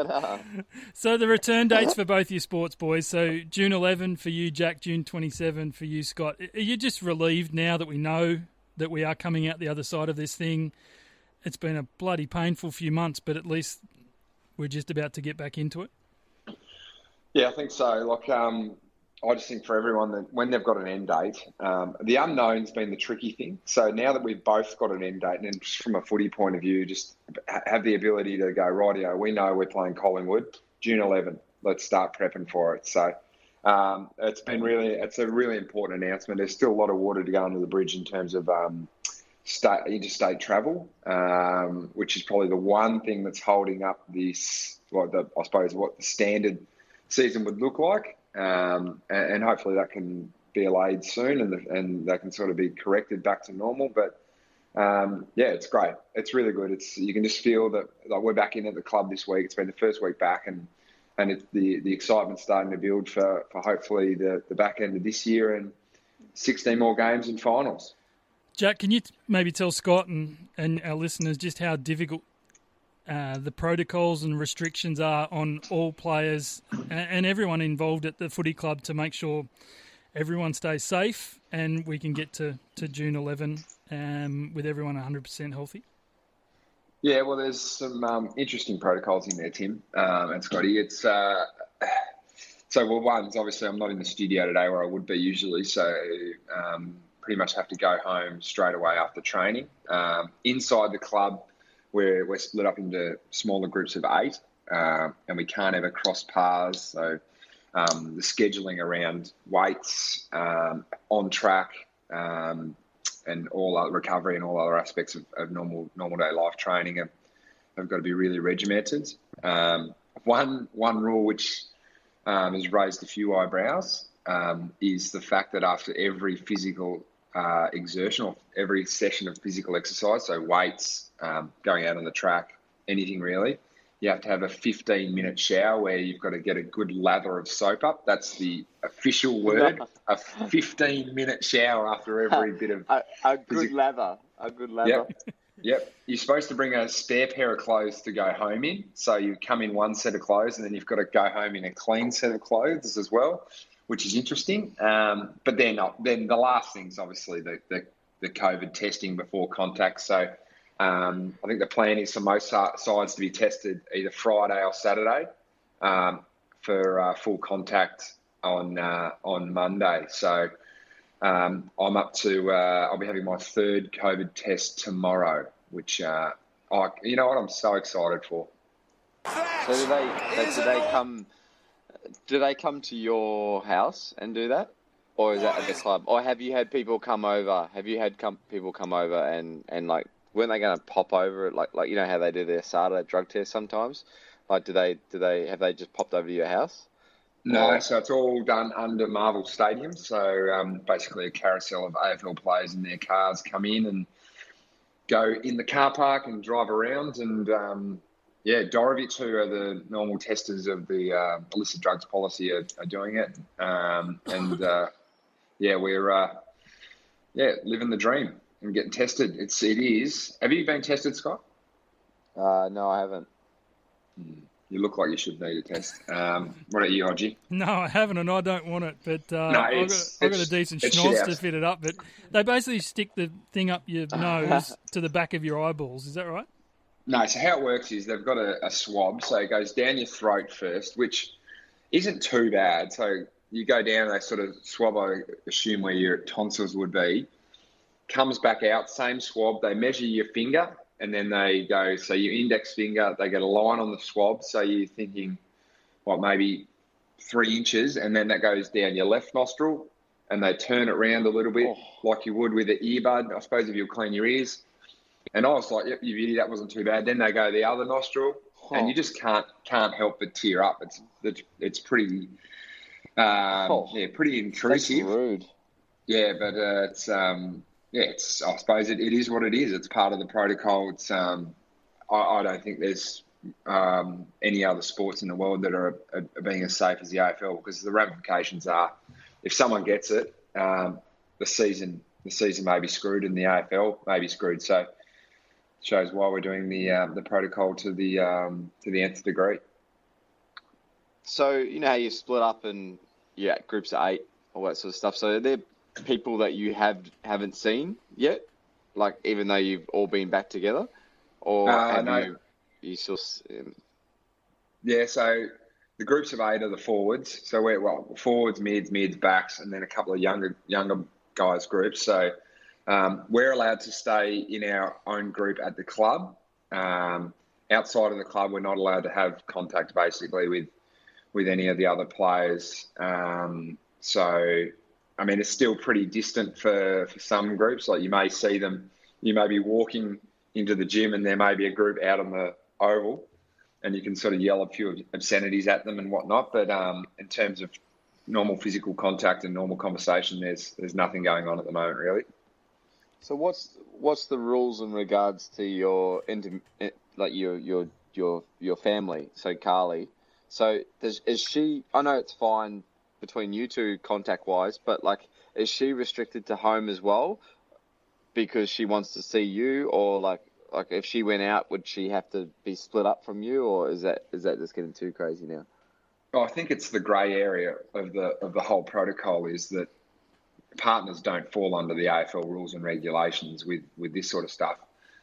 So the return dates for both your sports, boys. So June 11 for you, Jack. June 27 for you, Scott. Are you just relieved now that we know that we are coming out the other side of this thing. It's been a bloody painful few months, but at least we're just about to get back into it. Yeah, I think so. I just think for everyone that when they've got an end date, the unknown's been the tricky thing. So now that we've both got an end date, and just from a footy point of view, just have the ability to go, rightio, we know we're playing Collingwood, June 11, let's start prepping for it. So it's a really important announcement. There's still a lot of water to go under the bridge in terms of interstate travel, which is probably the one thing that's holding up this, what the standard season would look like. And hopefully that can be allayed soon and they can sort of be corrected back to normal. But it's great. It's really good. You can just feel that we're back in at the club this week. It's been the first week back and it's the excitement's starting to build for hopefully the back end of this year and 16 more games and finals. Jack, can you maybe tell Scott and our listeners just how difficult the protocols and restrictions are on all players and everyone involved at the footy club to make sure everyone stays safe and we can get to June 11 with everyone 100% healthy? Yeah, well, there's some interesting protocols in there, Tim and Scotty. It's one's obviously I'm not in the studio today where I would be usually, so pretty much have to go home straight away after training. Inside the club, we're split up into smaller groups of 8, and we can't ever cross paths. So the scheduling around weights, on track, and all other recovery and all other aspects of normal day life training have got to be really regimented. One rule which has raised a few eyebrows is the fact that after every physical exertion or every session of physical exercise, so weights, going out on the track, anything really, you have to have a 15-minute shower where you've got to get a good lather of soap up. That's the official word, a 15-minute shower after every bit of... A good lather. Yep. You're supposed to bring a spare pair of clothes to go home in. So you come in one set of clothes and then you've got to go home in a clean set of clothes as well, which is interesting. But then the last thing's obviously the COVID testing before contact. So I think the plan is for most sides to be tested either Friday or Saturday for full contact on Monday. So I'm up to I'll be having my 3rd COVID test tomorrow, which you know what, I'm so excited for. So do they come to your house and do that, or is that at the club, or have you had people come over? Have you had people come over and like, weren't they going to pop over it like you know how they do their SARTA drug test sometimes? Like, have they just popped over to your house? No, so it's all done under Marvel Stadium. So basically a carousel of AFL players in their cars come in and go in the car park and drive around. And, Dorovic, who are the normal testers of the illicit drugs policy, are doing it. We're living the dream and getting tested. It is. Have you been tested, Scott? No, I haven't. You look like you should need a test. What about you, Odgie? No, I haven't, and I don't want it. But I've got a decent schnoz to fit it up. But they basically stick the thing up your nose to the back of your eyeballs. Is that right? No, so how it works is they've got a swab. So it goes down your throat first, which isn't too bad. So you go down, they sort of swab, I assume, where your tonsils would be. Comes back out, same swab. They measure your finger. And then they go, so your index finger, they get a line on the swab. So you're thinking, maybe 3 inches. And then that goes down your left nostril. And they turn it around a little bit like you would with an earbud, I suppose, if you'll clean your ears. And I was like, yep, you beauty, that wasn't too bad. Then they go the other nostril. And you just can't help but tear up. It's pretty, pretty intrusive. That's rude. Yeah, but it's... I suppose it is what it is. It's part of the protocol. It's I don't think there's any other sports in the world that are being as safe as the AFL, because the ramifications are, if someone gets it, the season may be screwed and the AFL may be screwed. So it shows why we're doing the protocol to the nth degree. So you know how you split up and groups of 8, all that sort of stuff. So they're people that you haven't seen yet? like even though you've all been back together, or have no. you still? Yeah, so the groups of 8 are the forwards. So we're forwards, mids, backs, and then a couple of younger guys groups. So we're allowed to stay in our own group at the club. Outside of the club, we're not allowed to have contact basically with any of the other players. So, I mean, it's still pretty distant for some groups. Like you may see them, you may be walking into the gym and there may be a group out on the oval and you can sort of yell a few obscenities at them and whatnot. But in terms of normal physical contact and normal conversation, there's nothing going on at the moment, really. So what's the rules in regards to your family? So Carly, so is she? I know it's fine between you two contact wise, but like, is she restricted to home as well because she wants to see you, or like if she went out, would she have to be split up from you, or is that just getting too crazy now? Oh, I think it's the grey area of the whole protocol is that partners don't fall under the AFL rules and regulations with this sort of stuff.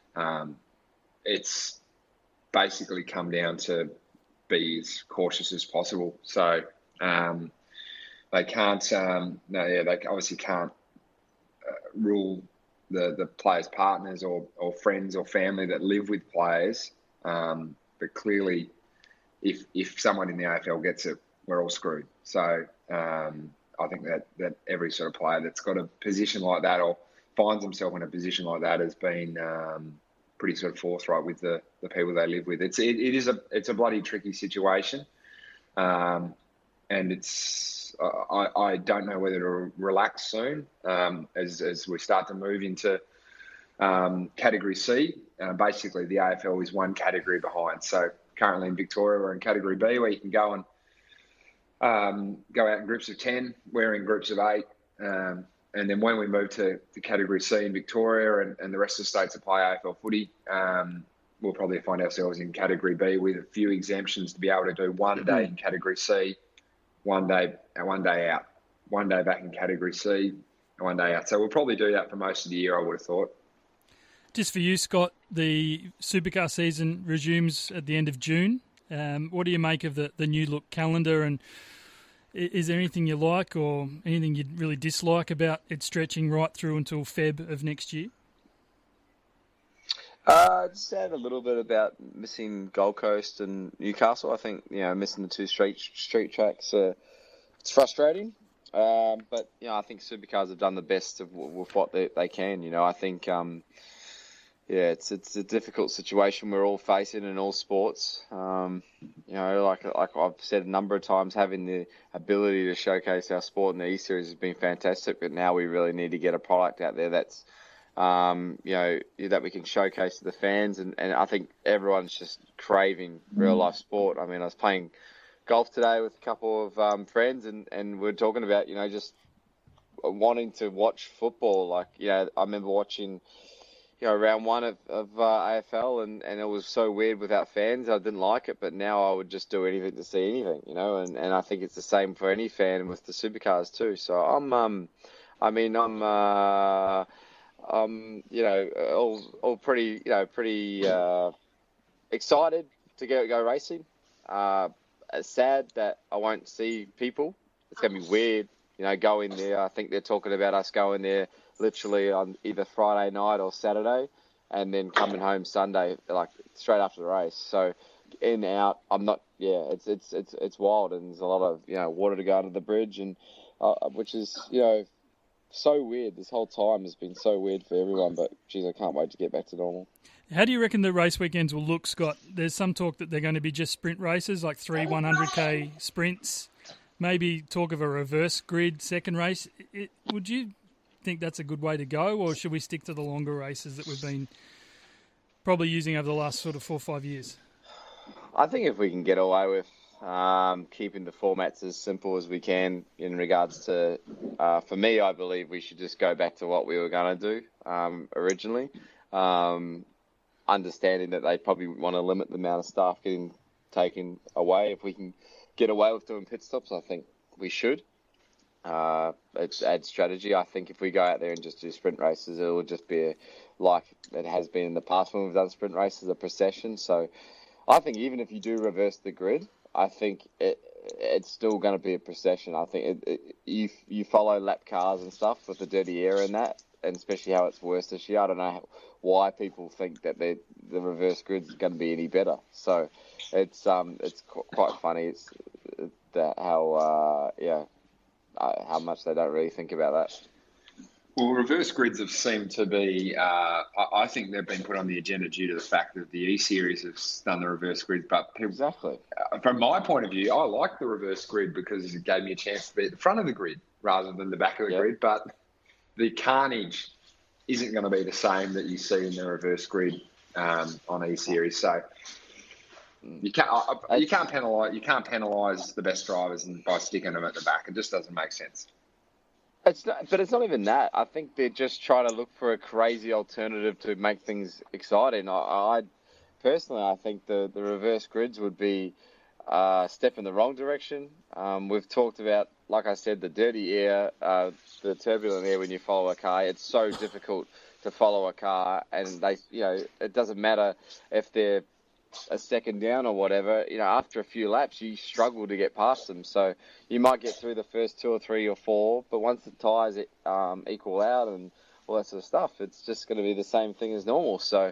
It's basically come down to be as cautious as possible. So they can't, they obviously can't rule the players' partners or friends or family that live with players. But clearly, if someone in the AFL gets it, we're all screwed. So I think that every sort of player that's got a position like that or finds himself in a position like that has been pretty sort of forthright with the people they live with. It's a bloody tricky situation, and it's I don't know whether to relax soon as we start to move into Category C. Basically, the AFL is one category behind. So currently in Victoria, we're in Category B, where you can go out in groups of 10. We're in groups of 8. And then when we move to Category C in Victoria and the rest of the states that play AFL footy, we'll probably find ourselves in Category B with a few exemptions to be able to do one day in Category C, one day out, one day back in Category C, and one day out. So we'll probably do that for most of the year, I would have thought. Just for you, Scott, the Supercar season resumes at the end of June. What do you make of the new look calendar, and is there anything you like or anything you'd really dislike about it stretching right through until Feb of next year? Just add a little bit about missing Gold Coast and Newcastle. I think, missing the 2 street tracks, it's frustrating. But, I think Supercars have done the best with what they can. I think, it's a difficult situation we're all facing in all sports. Like I've said a number of times, having the ability to showcase our sport in the E-Series has been fantastic, but now we really need to get a product out there that's, that we can showcase to the fans. And I think everyone's just craving real life sport. I mean, I was playing golf today with a couple of friends and we're talking about, just wanting to watch football. Like, I remember watching, round 1 of AFL and it was so weird without fans. I didn't like it, but now I would just do anything to see anything, and I think it's the same for any fan with the Supercars too. So I'm all pretty excited to go racing. Sad that I won't see people. It's going to be weird, going there. I think they're talking about us going there literally on either Friday night or Saturday, and then coming home Sunday, like straight after the race. So in out, I'm not. Yeah, it's wild, and there's a lot of water to go under the bridge, and which is so weird. This whole time has been so weird for everyone. But geez, I can't wait to get back to normal. How do you reckon the race weekends will look, Scott? There's some talk that they're going to be just sprint races, like 3 100k sprints. Maybe talk of a reverse grid second race. Would you think that's a good way to go, or should we stick to the longer races that we've been probably using over the last sort of 4 or 5 years? I think if we can get away with keeping the formats as simple as we can in regards to, for me, I believe we should just go back to what we were going to do originally. Understanding that they probably want to limit the amount of staff getting taken away. If we can get away with doing pit stops, I think we should. It adds strategy. I think if we go out there and just do sprint races, it will just be like it has been in the past when we've done sprint races, a procession. So I think even if you do reverse the grid, I think it's still going to be a procession. I think you follow lap cars and stuff with the dirty air in that, and especially how it's worse this year. I don't know why people think that the reverse grid's going to be any better. So it's quite funny. It's that how much they don't really think about that. Well, reverse grids have seemed to be, I think they've been put on the agenda due to the fact that the E-Series have done the reverse grid. But people, exactly. From my point of view, I like the reverse grid because it gave me a chance to be at the front of the grid rather than the back of the grid. But the carnage isn't going to be the same that you see in the reverse grid on E-Series. So you can't penalise the best drivers by sticking them at the back. It just doesn't make sense. It's not even that. I think they're just trying to look for a crazy alternative to make things exciting. I personally think the reverse grids would be a step in the wrong direction. We've talked about, like I said, the dirty air, the turbulent air when you follow a car. It's so difficult to follow a car, and it doesn't matter if they're a second down or whatever. After a few laps, you struggle to get past them. So you might get through the first 2 or 3 or 4, but once the tyres equal out and all that sort of stuff, it's just going to be the same thing as normal. So,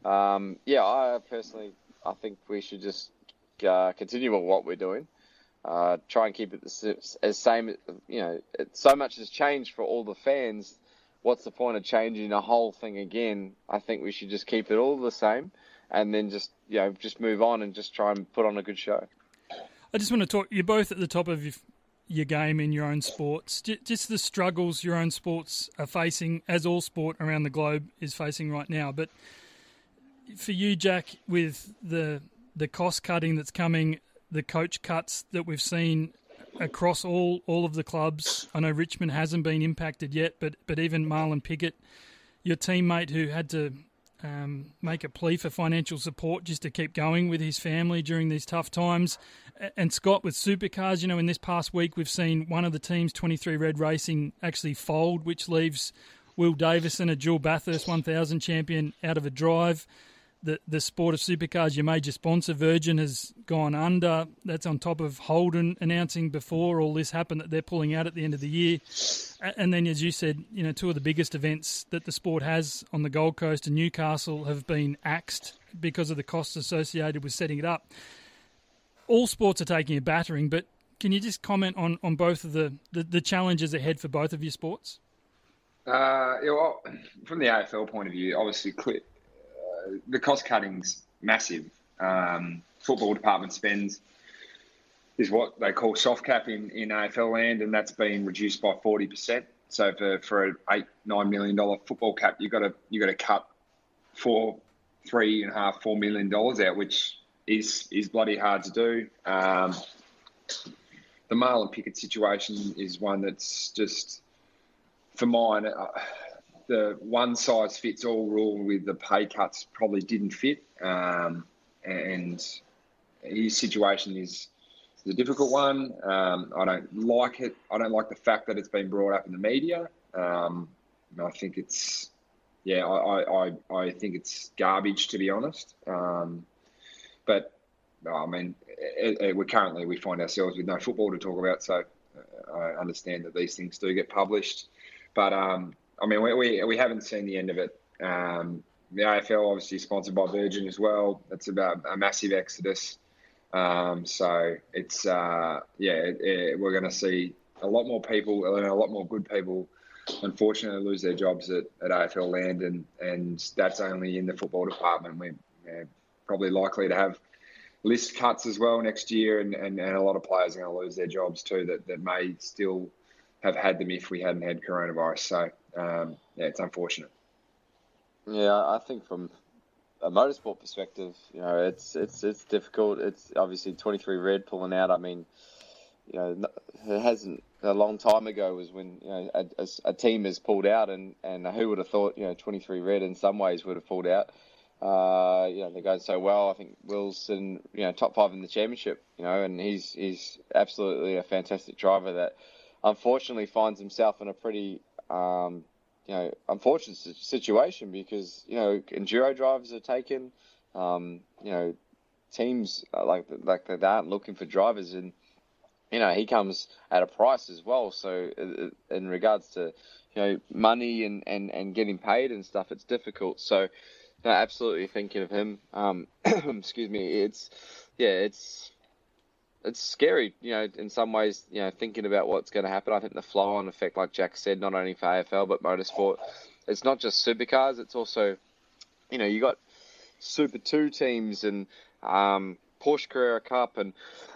I think we should just continue with what we're doing. Try and keep it as same. So much has changed for all the fans. What's the point of changing the whole thing again? I think we should just keep it all the same, and then just move on and just try and put on a good show. I just want to talk. You're both at the top of your game in your own sports. Just the struggles your own sports are facing, as all sport around the globe is facing right now. But for you, Jack, with the cost cutting that's coming, the coach cuts that we've seen across all of the clubs. I know Richmond hasn't been impacted yet, but even Marlon Pickett, your teammate who had to make a plea for financial support just to keep going with his family during these tough times. And Scott, with supercars, in this past week we've seen one of the teams, 23 Red Racing, actually fold, which leaves Will Davison, a dual Bathurst 1000 champion, out of a drive. The sport of supercars, your major sponsor, Virgin, has gone under. That's on top of Holden announcing before all this happened that they're pulling out at the end of the year. And then, as you said, two of the biggest events that the sport has on the Gold Coast and Newcastle have been axed because of the costs associated with setting it up. All sports are taking a battering, but can you just comment on both of the challenges ahead for both of your sports? Well, from the AFL point of view, obviously, the cost cutting's massive. Football department spends is what they call soft cap in AFL land, and that's been reduced by 40%. So for an $8-9 million football cap, you got to cut $3.5-4 million out, which is bloody hard to do. The Marlon Pickett situation is one that's just, for mine, the one-size-fits-all rule with the pay cuts probably didn't fit, and his situation is a difficult one. I don't like it. I don't like the fact that it's been brought up in the media. I think it's, I think it's garbage, to be honest. But I mean, we find ourselves with no football to talk about, so I understand that these things do get published, but. I mean, we haven't seen the end of it. The AFL obviously sponsored by Virgin as well. That's about a massive exodus. So it's we're going to see a lot more people and a lot more good people, unfortunately, lose their jobs at AFL land, and that's only in the football department. We're probably likely to have list cuts as well next year, and a lot of players are going to lose their jobs too that may still have had them if we hadn't had coronavirus. So, it's unfortunate. Yeah, I think from a motorsport perspective, it's difficult. It's obviously 23 Red pulling out. I mean, it hasn't a long time ago was when a team has pulled out, and who would have thought 23 Red in some ways would have pulled out. They're going so well. I think Wilson, top 5 in the championship, and he's absolutely a fantastic driver that unfortunately finds himself in a pretty unfortunate situation because enduro drivers are taken. Teams like they aren't looking for drivers, and he comes at a price as well. So in regards to money and getting paid and stuff, it's difficult. So absolutely thinking of him. Excuse me. It's scary, in some ways, thinking about what's going to happen. I think the flow-on effect, like Jack said, not only for AFL but motorsport, it's not just supercars. It's also, you got Super 2 teams and Porsche Carrera Cup and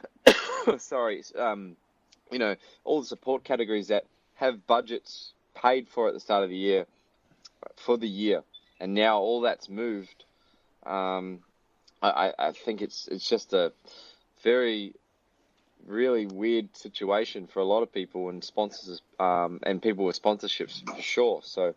all the support categories that have budgets paid for at the start of the year for the year, and now all that's moved. I think it's just a very really weird situation for a lot of people and sponsors and people with sponsorships for sure. So,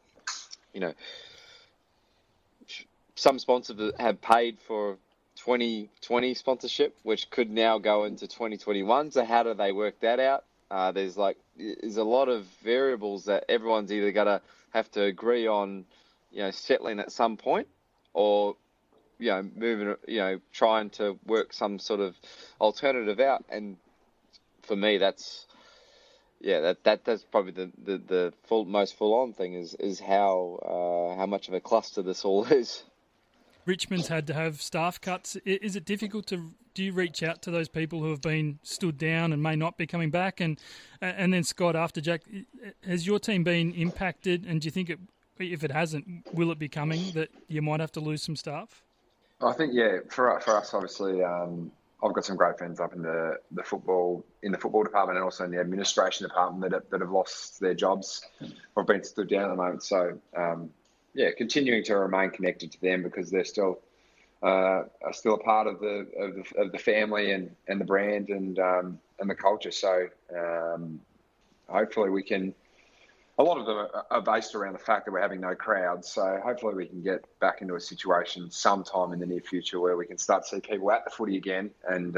some sponsors have paid for 2020 sponsorship, which could now go into 2021. So how do they work that out? There's a lot of variables that everyone's either gonna have to agree on, settling at some point, or moving, trying to work some sort of alternative out. And for me, that's probably the most full on thing is how much of a cluster this all is. Richmond's had to have staff cuts. Is it difficult do you reach out to those people who have been stood down and may not be coming back? And then Scott, after Jack, has your team been impacted? And do you think if it hasn't, will it be coming that you might have to lose some staff? I think, for us, obviously, I've got some great friends up in the football department and also in the administration department that have lost their jobs or been stood down at the moment. So, continuing to remain connected to them because they're still a part of the family and the brand and the culture. So hopefully we can. A lot of them are based around the fact that we're having no crowds. So hopefully we can get back into a situation sometime in the near future where we can start to see people at the footy again and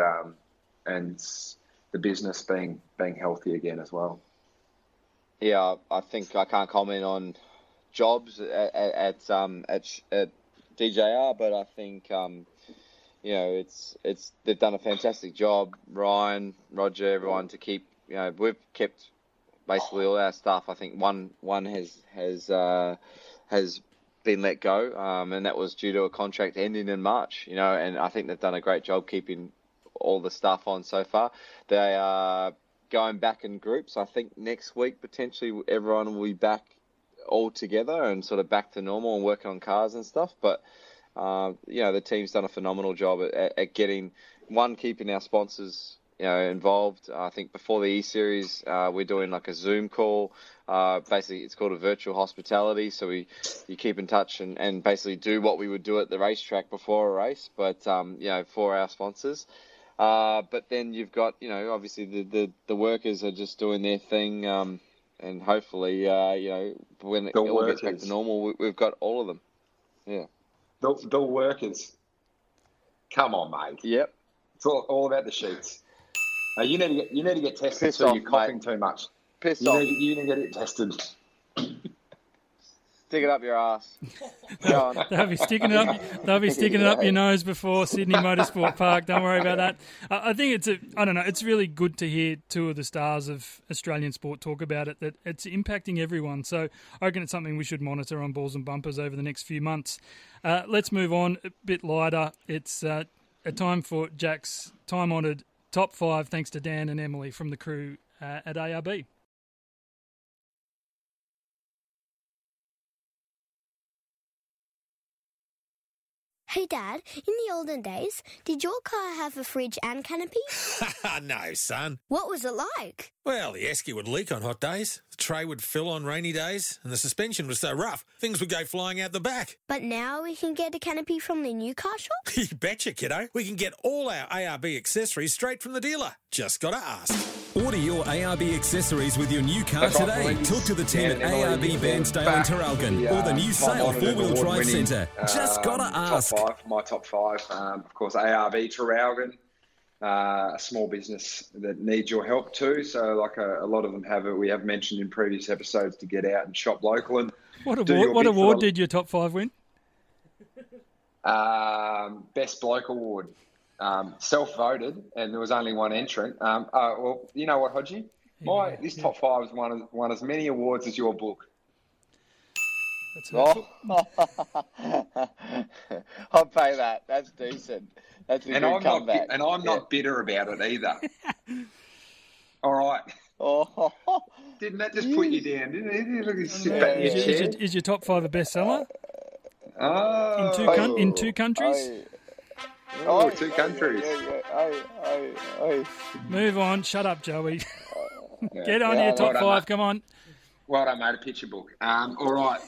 the business being healthy again as well. Yeah, I think I can't comment on jobs at DJR, but I think it's they've done a fantastic job. Ryan, Roger, everyone to keep. We've kept basically all our staff. I think one has been let go, and that was due to a contract ending in March. And I think they've done a great job keeping all the staff on so far. They are going back in groups. I think next week potentially everyone will be back all together and sort of back to normal and working on cars and stuff. But the team's done a phenomenal job at keeping our sponsors involved. I think before the E-Series, we're doing like a Zoom call. Basically, it's called a virtual hospitality. So you keep in touch and basically do what we would do at the racetrack before a race, but for our sponsors. But then you've got obviously the workers are just doing their thing, and hopefully when it all gets back to normal, we've got all of them. Yeah. The workers. Come on, mate. Yep. It's all about the sheets. You need to get tested so you're coughing too much. Piss off. You need to get it tested. Stick it up your ass. Go on. They'll be sticking it up your nose before Sydney Motorsport Park. Don't worry about that. I think it's really good to hear two of the stars of Australian sport talk about it, that it's impacting everyone. So I reckon it's something we should monitor on Balls and Bumpers over the next few months. Let's move on a bit lighter. It's a time for Jack's time-honoured top 5, thanks to Dan and Emily from the crew at ARB. Hey Dad, in the olden days, did your car have a fridge and canopy? No, son. What was it like? Well, the esky would leak on hot days, the tray would fill on rainy days, and the suspension was so rough, things would go flying out the back. But now we can get a canopy from the new car shop? You betcha, kiddo. We can get all our ARB accessories straight from the dealer. Just gotta ask. Order your ARB accessories with your new car today. Talk to the team at ARB Bairnsdale and Terralgan or the new Sale 4-Wheel Drive Centre. Just gotta ask. My top five. Of course, ARB Terralgan. a small business that needs your help too. So like a lot of them have it. We have mentioned in previous episodes to get out and shop local. And what award did your top 5 win? Best bloke award. Self-voted, and there was only one entrant. Well, you know what, Hodgie? This top 5 has won as many awards as your book. I'll pay that. That's decent. That's a good comeback. And I'm not bitter about it either. All right. Oh, didn't that just put you down? Didn't it? Look, sit back in your chair. Is your top 5 a bestseller? Oh, in two countries? Oh, 2 countries. Move on. Shut up, Joey. Get on your top 5. Come on. Well done, mate. A picture book. All right.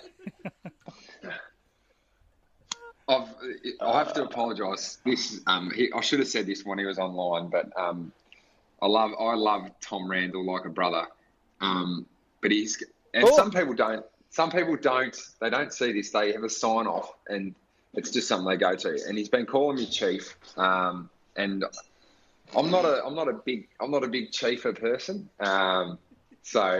I have to apologise. I should have said this when he was online, but I love Tom Randall like a brother. But some people don't. Some people don't. They don't see this. They have a sign off, and it's just something they go to. And he's been calling me Chief. And I'm not a big Chiefer person. So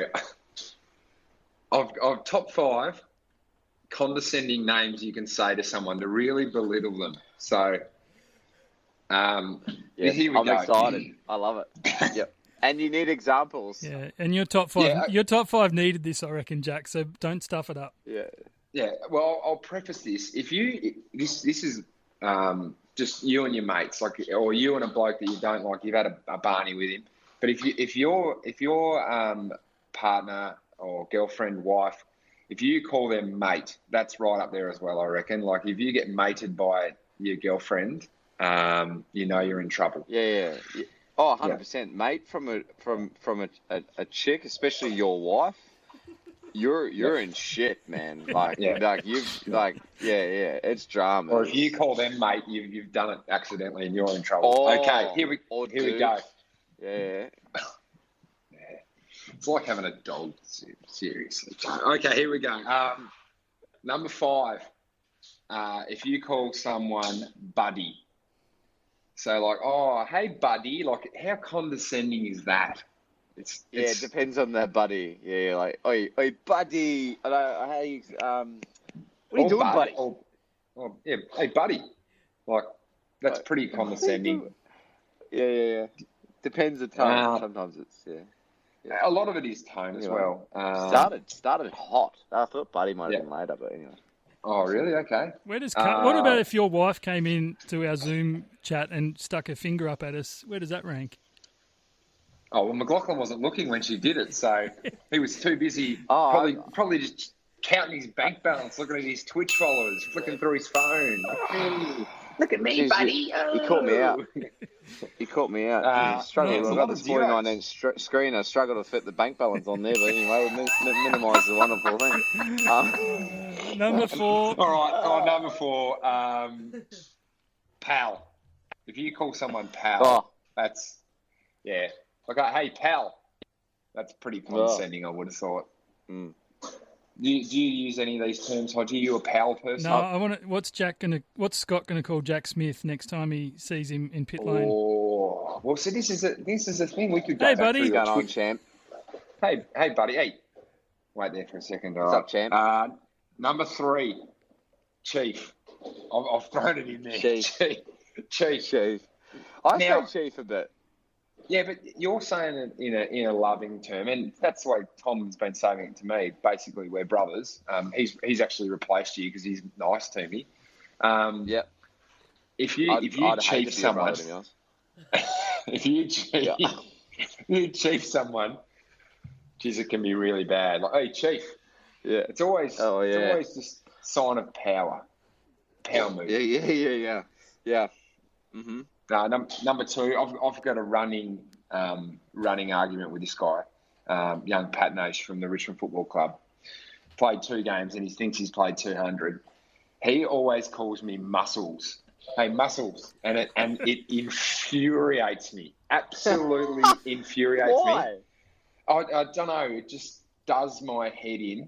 I've top 5 condescending names you can say to someone to really belittle them. So here we go. I'm excited. I love it. Yep. And you need examples. Yeah, and your top 5 your top 5 needed this, I reckon, Jack, so don't stuff it up. Yeah. Well, I'll preface this. If this is just you and your mates, or you and a bloke that you don't like, you've had a Barney with him. But if your partner or girlfriend, wife, if you call them mate, that's right up there as well, I reckon. Like if you get mated by your girlfriend, you know you're in trouble. Yeah. Oh, 100%, mate. From a chick, especially your wife, you're in shit, man. It's drama. Or if you call them mate, you've done it accidentally and you're in trouble. Okay, here we go. Yeah. It's like having a dog, seriously. Okay, here we go. Number 5, if you call someone buddy. So like, oh, hey buddy, like how condescending is that? It depends on that buddy. Yeah, like, oi buddy. Hey, what are you doing, buddy? Hey buddy. Like, that's pretty condescending. Yeah. Depends the tone. Sometimes it's A lot of it is tone as well. Started hot. I thought buddy might have been later, but anyway. Oh, really? Okay. What about if your wife came in to our Zoom chat and stuck her finger up at us? Where does that rank? Oh, well, McLaughlin wasn't looking when she did it, so he was too busy probably just counting his bank balance, looking at his Twitch followers, flicking through his phone. Hey, look at me, buddy. He caught me out. He struggled. I got this 49-inch screen. I struggled to fit the bank balance on there, but anyway, minimise the wonderful thing. Number 4. All right. Oh, number 4. Pal. If you call someone pal, that's Okay, hey pal. That's pretty condescending. I would have thought. Do you use any of these terms, Hodgie? You a pal person? No, I want to. What's Scott gonna call Jack Smith next time he sees him in pit lane? Oh, well, so this is a thing we could go. Hey, buddy. What's going on, champ? Hey, buddy. Hey, wait there for a second. What's up, champ? Number 3, Chief. I've thrown it in there. Chief. I say Chief a bit. Yeah, but you're saying it in a loving term, and that's the way Tom's been saying it to me. Basically, we're brothers. He's actually replaced you because he's nice to me. If you chief someone, if you chief someone, geez, it can be really bad. Like, hey, chief. Yeah, it's always just sign of power move. Yeah. Mm-hmm. Number 2, I've got a running argument with this guy, young Pat Nash from the Richmond Football Club. Played 2 games and he thinks he's played 200. He always calls me Muscles. Hey, Muscles, and it infuriates me. Absolutely infuriates me. Why? I don't know. It just does my head in,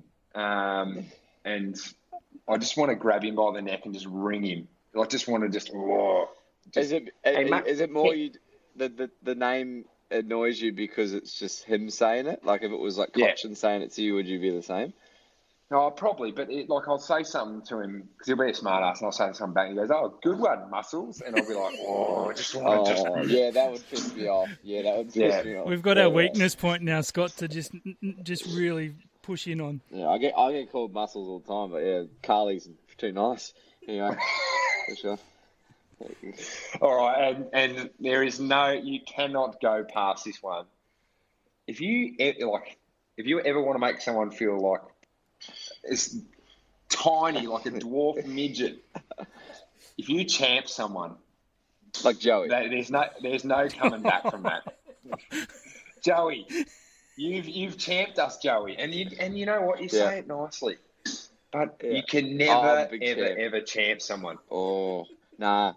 and I just want to grab him by the neck and just wring him. I just want to Is it more the name annoys you because it's just him saying it? Like if it was like Cochin saying it to you, would you be the same? No, probably, but I'll say something to him because he'll be a smart ass, and I'll say something back. And he goes, "Oh, good one, Muscles," and I'll be like, yeah, that would piss me off. Yeah, that would piss me off. We've got our weakness point now, Scott, to just really push in on. Yeah, I get called Muscles all the time, but yeah, Carly's too nice. Anyway, for sure. All right, and there is you cannot go past this one. If you ever want to make someone feel like it's tiny, like a dwarf midget, if you champ someone like Joey, there's no coming back from that. Joey, you've champed us, Joey, and you know what, you say it nicely, but you can never ever champ someone. Oh nah.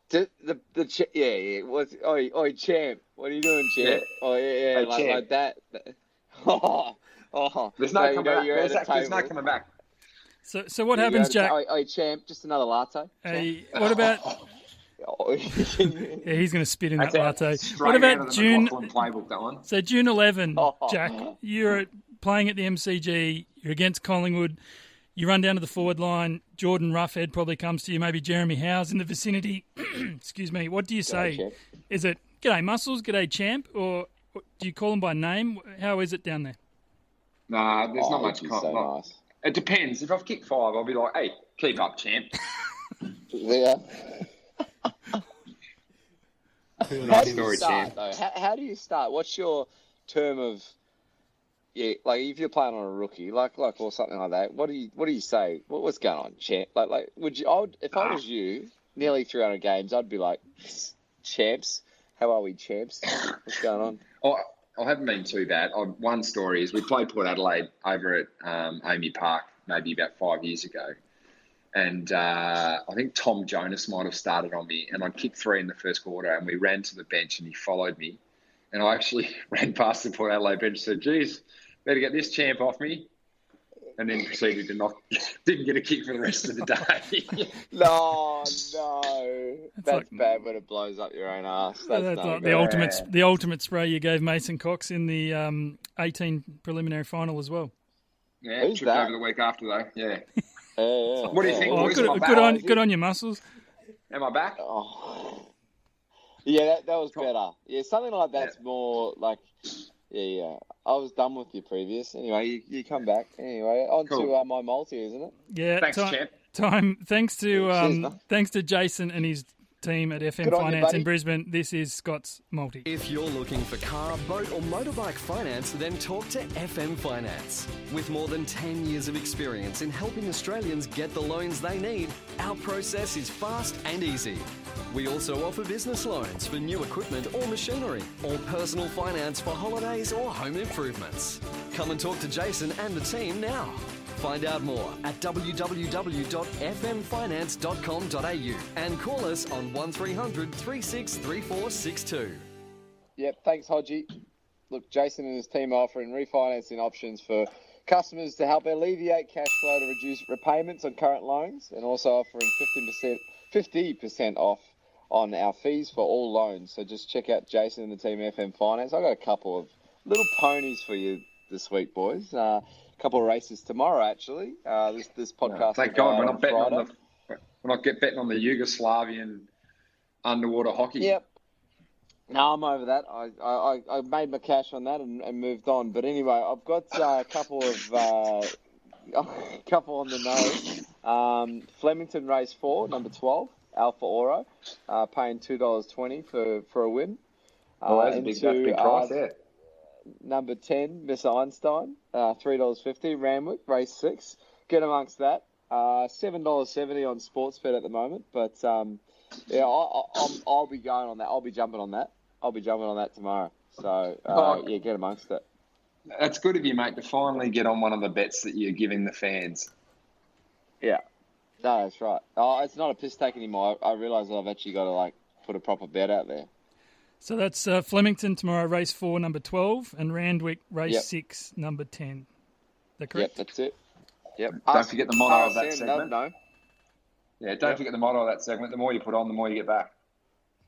Oi, champ! What are you doing, champ? Yeah. Oh yeah, like that. There's no coming back. There's no coming back. So what happens, Jack? Oi, champ! Just another latte. Hey, what about? Yeah, he's going to spit in that latte. What about June? Playbook, that one. So June 11, Jack, you're playing at the MCG. You're against Collingwood. You run down to the forward line. Jordan Roughhead probably comes to you. Maybe Jeremy Howe's in the vicinity. Excuse me. What do you say? G'day, is it "G'day Muscles, G'day Champ," or do you call them by name? How is it down there? Nah, there's not much. Nice. It depends. If I've kicked 5, I'll be like, "Hey, keep up, champ." Yeah. How do you start, though? How do you start? What's your term of? Yeah, like if you're playing on a rookie, like or something like that. What do you say? What's going on, champ? Like would you? If I was you, nearly 300 games, I'd be like, champs. How are we, champs? What's going on? Oh, I haven't been too bad. One story is we played Port Adelaide over at Amy Park maybe about 5 years ago. And I think Tom Jonas might have started on me, and I kicked 3 in the first quarter, and we ran to the bench, and he followed me. And I actually ran past the Port Adelaide bench and said, "Geez, better get this champ off me." And then proceeded to didn't get a kick for the rest of the day. No. That's bad when it blows up your own ass. That's like the ultimate spray you gave Mason Cox in the 18 preliminary final as well. Yeah, tripped over the week after though. Yeah. What do you think? Good on your Muscles. Am I back? Oh. Yeah, that was better. Yeah, something like that's more like, yeah. I was done with your previous. Anyway, you come back. Anyway, on to my multi, isn't it? Yeah. Thanks, champ. Thanks to Jason and his team at FM Finance in Brisbane. This is Scott's multi. If you're looking for car, boat or motorbike finance, then talk to FM Finance. With more than 10 years of experience in helping Australians get the loans they need, our process is fast and easy. We also offer business loans for new equipment or machinery, or personal finance for holidays or home improvements. Come and talk to Jason and the team now. Find out more at www.fmfinance.com.au and call us on 1300 363462. Yep, thanks, Hodgie. Look, Jason and his team are offering refinancing options for customers to help alleviate cash flow to reduce repayments on current loans, and also offering 50% off on our fees for all loans. So just check out Jason and the team FM Finance. I've got a couple of little ponies for you this week, boys. Couple of races tomorrow, actually. This podcast. Thank God we're not betting betting on the Yugoslavian underwater hockey. Yep. No, I'm over that. I made my cash on that and moved on. But anyway, I've got a couple on the nose. Flemington Race 4, number 12, Alpha Oro, paying $2.20 for a win. That's a big price there. Number 10, Miss Einstein, $3.50. Randwick, race 6. Get amongst that. $7.70 on Sportsbet at the moment. But, I'll be going on that. I'll be jumping on that. Tomorrow. So, get amongst it. That's good of you, mate, to finally get on one of the bets that you're giving the fans. Yeah. No, that's right. Oh, it's not a piss take anymore. I realise that I've actually got to, put a proper bet out there. So that's Flemington tomorrow, race 4, number 12, and Randwick, race 6, number 10. Is that correct? Yep, that's it. Yep. Don't forget the motto of that segment. No. Yeah, don't forget the motto of that segment. The more you put on, the more you get back.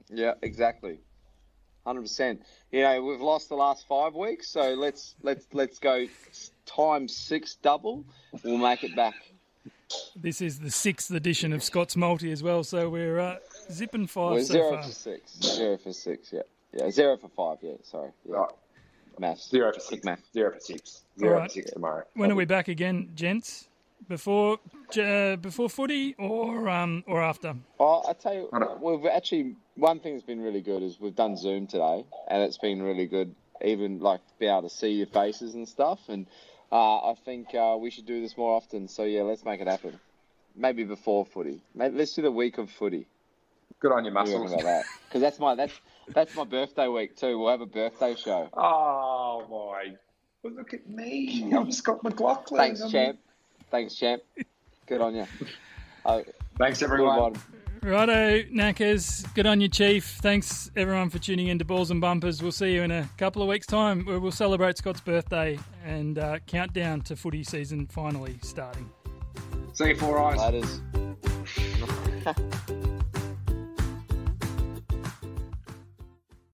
Yeah, exactly. 100%. You know, we've lost the last 5 weeks, so let's go times 6 double. We'll make it back. This is the 6th edition of Scott's Multi as well, so we're zipping 5 We're so 0 far. for 6. 0 for 6, yeah. Yeah, 0 for 5, yeah, sorry. Yeah. Right. Maths. 0 for 6. Math. 0 for 6. 0 All right. for 6 tomorrow. When are we back again, gents? Before footy or after? Oh, I tell you, we've actually, one thing that's been really good is we've done Zoom today, and it's been really good, even like be able to see your faces and stuff. And I think we should do this more often. So yeah, let's make it happen. Maybe before footy. Let's do the week of footy. Good on your What do you muscles. reckon about that? Because that's my birthday week too. We'll have a birthday show. Oh, my. Well, look at me. I'm Scott McLaughlin. Thanks, champ. Good on you. Thanks, everyone. Righto, Knackers. Good on you, Chief. Thanks, everyone, for tuning in to Balls and Bumpers. We'll see you in a couple of weeks' time where we'll celebrate Scott's birthday and count down to footy season finally starting. See you, Four Eyes. Laters.